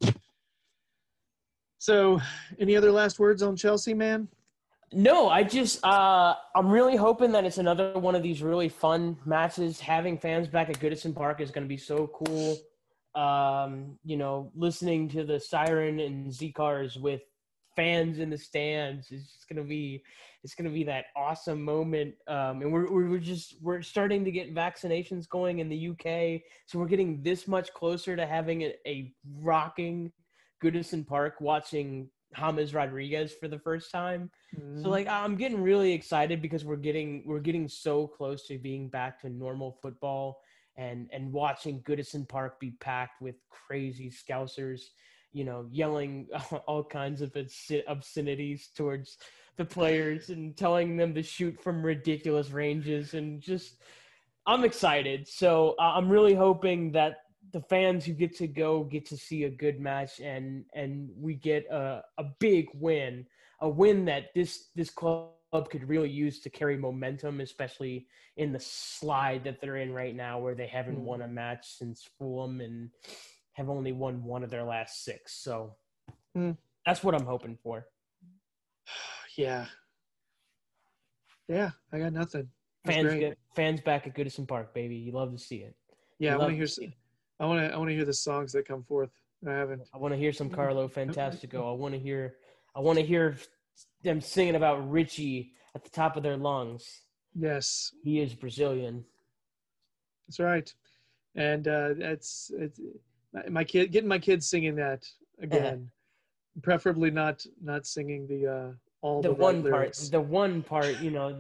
So, any other last words on Chelsea, man? No, I'm really hoping that it's another one of these really fun matches. Having fans back at Goodison Park is going to be so cool. Listening to the siren and Z-Cars with fans in the stands is just going to be, it's going to be that awesome moment. And we're starting to get vaccinations going in the UK. So we're getting this much closer to having a rocking Goodison Park, watching James Rodriguez for the first time. So Mhm. like I'm getting really excited because we're getting so close to being back to normal football and watching Goodison Park be packed with crazy Scousers, yelling all kinds of obscenities towards the players and telling them to shoot from ridiculous ranges and just I'm excited. So I'm really hoping that the fans who get to go get to see a good match and we get a big win, a win that this club could really use to carry momentum, especially in the slide that they're in right now, where they haven't Mm. won a match since Fulham and have only won one of their last six. So Mm. that's what I'm hoping for. Yeah. Yeah. I got nothing. That's Fans great. get fans back at Goodison Park, baby. You love to see it. Yeah. You I want to love hear. to see it. I want to hear the songs that come forth. I haven't. I want to hear some Carlo Fantastico. I want to hear them singing about Richie at the top of their lungs. Yes. He is Brazilian. That's right. And it's my kid getting my kids singing that the again. Preferably not singing the all the right lyrics. one part,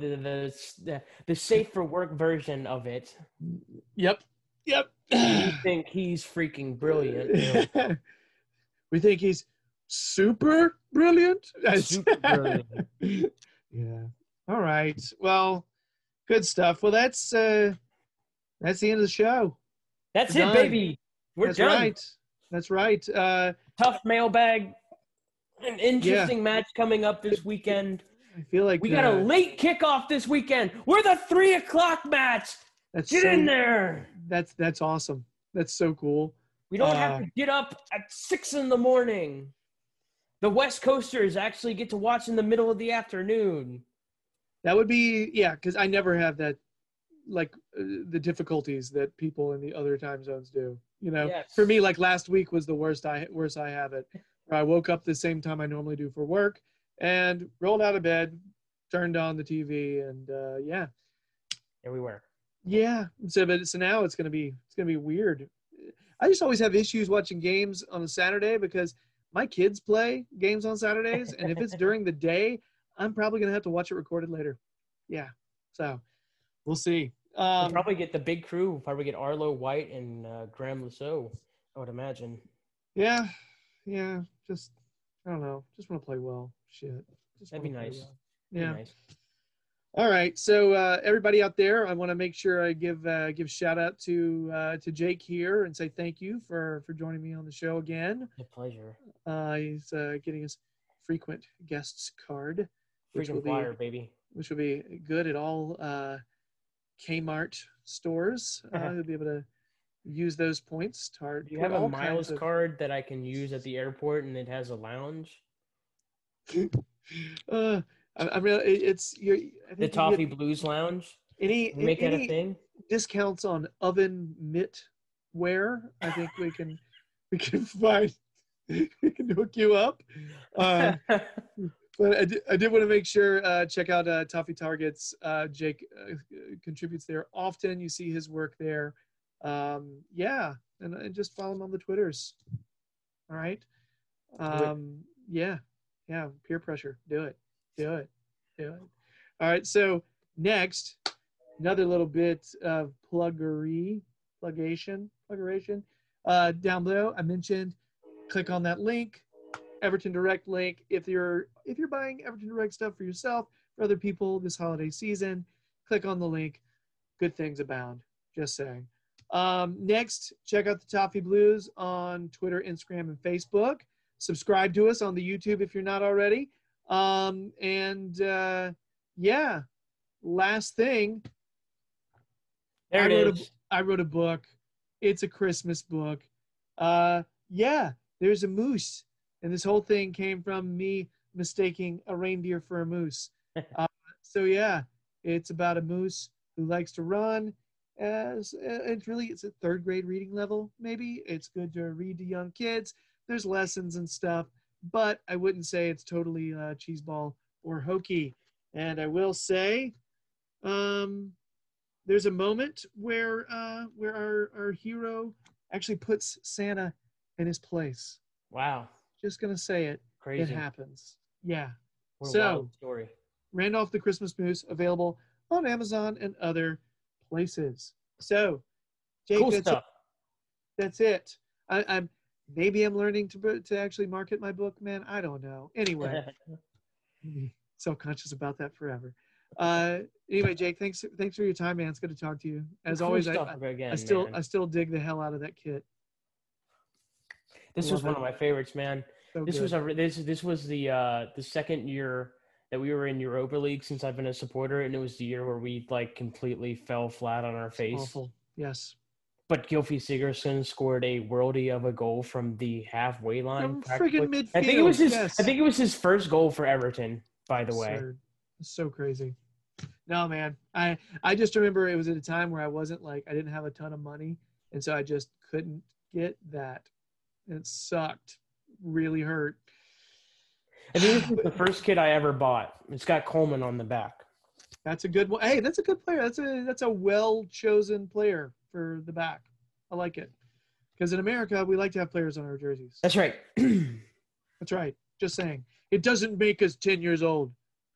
the safe for work version of it. Yep. Yep. We think he's freaking brilliant. We think he's super brilliant. Super brilliant. Yeah. All right. Well, good stuff. Well, that's the end of the show. That's We're it, done. baby. We're That's done. right. That's right. Tough mailbag. An interesting match coming up this weekend. I feel like We got a late kickoff this weekend. We're the 3:00 match. Get in there. That's awesome. That's so cool. We don't have to get up at 6 a.m. The West Coasters actually get to watch in the middle of the afternoon. That would be because I never have that, like the difficulties that people in the other time zones do. Yes. For me, like last week was the worst I have it. Where I woke up the same time I normally do for work, and rolled out of bed, turned on the TV, and Here we were. Yeah. So now it's gonna be weird. I just always have issues watching games on a Saturday because my kids play games on Saturdays, and if it's during the day, I'm probably gonna have to watch it recorded later. Yeah. So we'll see. We'll probably get the big crew. We'll probably get Arlo White and Graham Lasso, I would imagine. Yeah. Yeah. Just I don't know. Just want to play well. Shit. That'd be nice. Well. Yeah. Be nice. All right, so everybody out there, I want to make sure I give shout out to Jake here and say thank you for joining me on the show again. A pleasure. He's getting his frequent guests card, Freaking flyer, baby. Which will be good at all Kmart stores. He'll be able to use those points. Do you have a miles card that I can use at the airport and it has a lounge? I mean, it's the Toffee Blues Lounge. Make that a thing. Discounts on oven mitt wear. I think we can find. We can hook you up. But I did want to make sure check out Toffee Targets. Jake contributes there often. You see his work there. And just follow him on the Twitters. All right. Yeah. Peer pressure. Do it. All right. So next, another little bit of pluggeration. Down below, I mentioned, click on that link, Everton Direct link. If you're buying Everton Direct stuff for yourself, for other people this holiday season, click on the link. Good things abound. Just saying. Next, check out the Toffee Blues on Twitter, Instagram, and Facebook. Subscribe to us on the YouTube if you're not already. Last thing. I wrote a book. It's a Christmas book. There's a moose. And this whole thing came from me mistaking a reindeer for a moose. It's about a moose who likes to run. It's a third grade reading level, maybe. It's good to read to young kids. There's lessons and stuff, but I wouldn't say it's totally cheeseball or hokey. And I will say there's a moment where our hero actually puts Santa in his place. Wow. Just going to say it. Crazy. It happens. Yeah. What a So, wild story. Randolph the Christmas Moose, available on Amazon and other places. So, Jake, Cool that's it. stuff. That's it. I'm maybe I'm learning to actually market my book, man. I don't know. Anyway, self-conscious about that forever. Anyway, Jake, thanks for your time, man. It's good to talk to you. As Cool always, stuff I again, still man. I still dig the hell out of that kit. This Love was one it. of my favorites, man. So This good. was this was the second year that we were in Europa League since I've been a supporter, and it was the year where we like completely fell flat on our It's face. awful. Yes. But Gylfi Sigurdsson scored a worldie of a goal from the halfway line. From Practically, friggin' midfield. I think it was his. Yes. I think it was his first goal for Everton. By the way, Absurd. It's so crazy. No, man. I just remember it was at a time where I wasn't like I didn't have a ton of money, and so I just couldn't get that. And it sucked. Really hurt. I think this was the first kit I ever bought. It's got Coleman on the back. That's a good one. Hey, that's a good player. That's a well chosen player for the back. I like it. Because in America, we like to have players on our jerseys. That's right. That's right. Just saying. It doesn't make us 10 years old.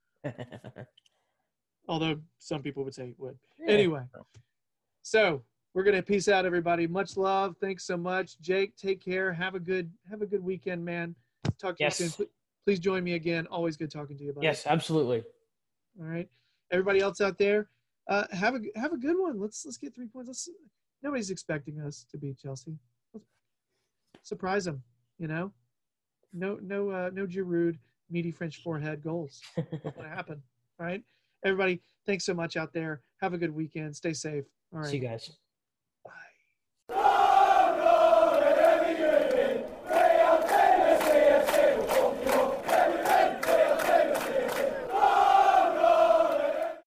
Although some people would say it would. Yeah. Anyway. So we're gonna peace out, everybody. Much love. Thanks so much. Jake, take care. Have a good weekend, man. Talk to you soon. Please join me again. Always good talking to you, buddy. Yes, absolutely. All right. Everybody else out there, have a good one. Let's get 3 points. Nobody's expecting us to beat Chelsea. Let's surprise them, you know? No Giroud, meaty French forehead goals. Not gonna happen. All right. Everybody, thanks so much out there. Have a good weekend. Stay safe. All right. See you guys.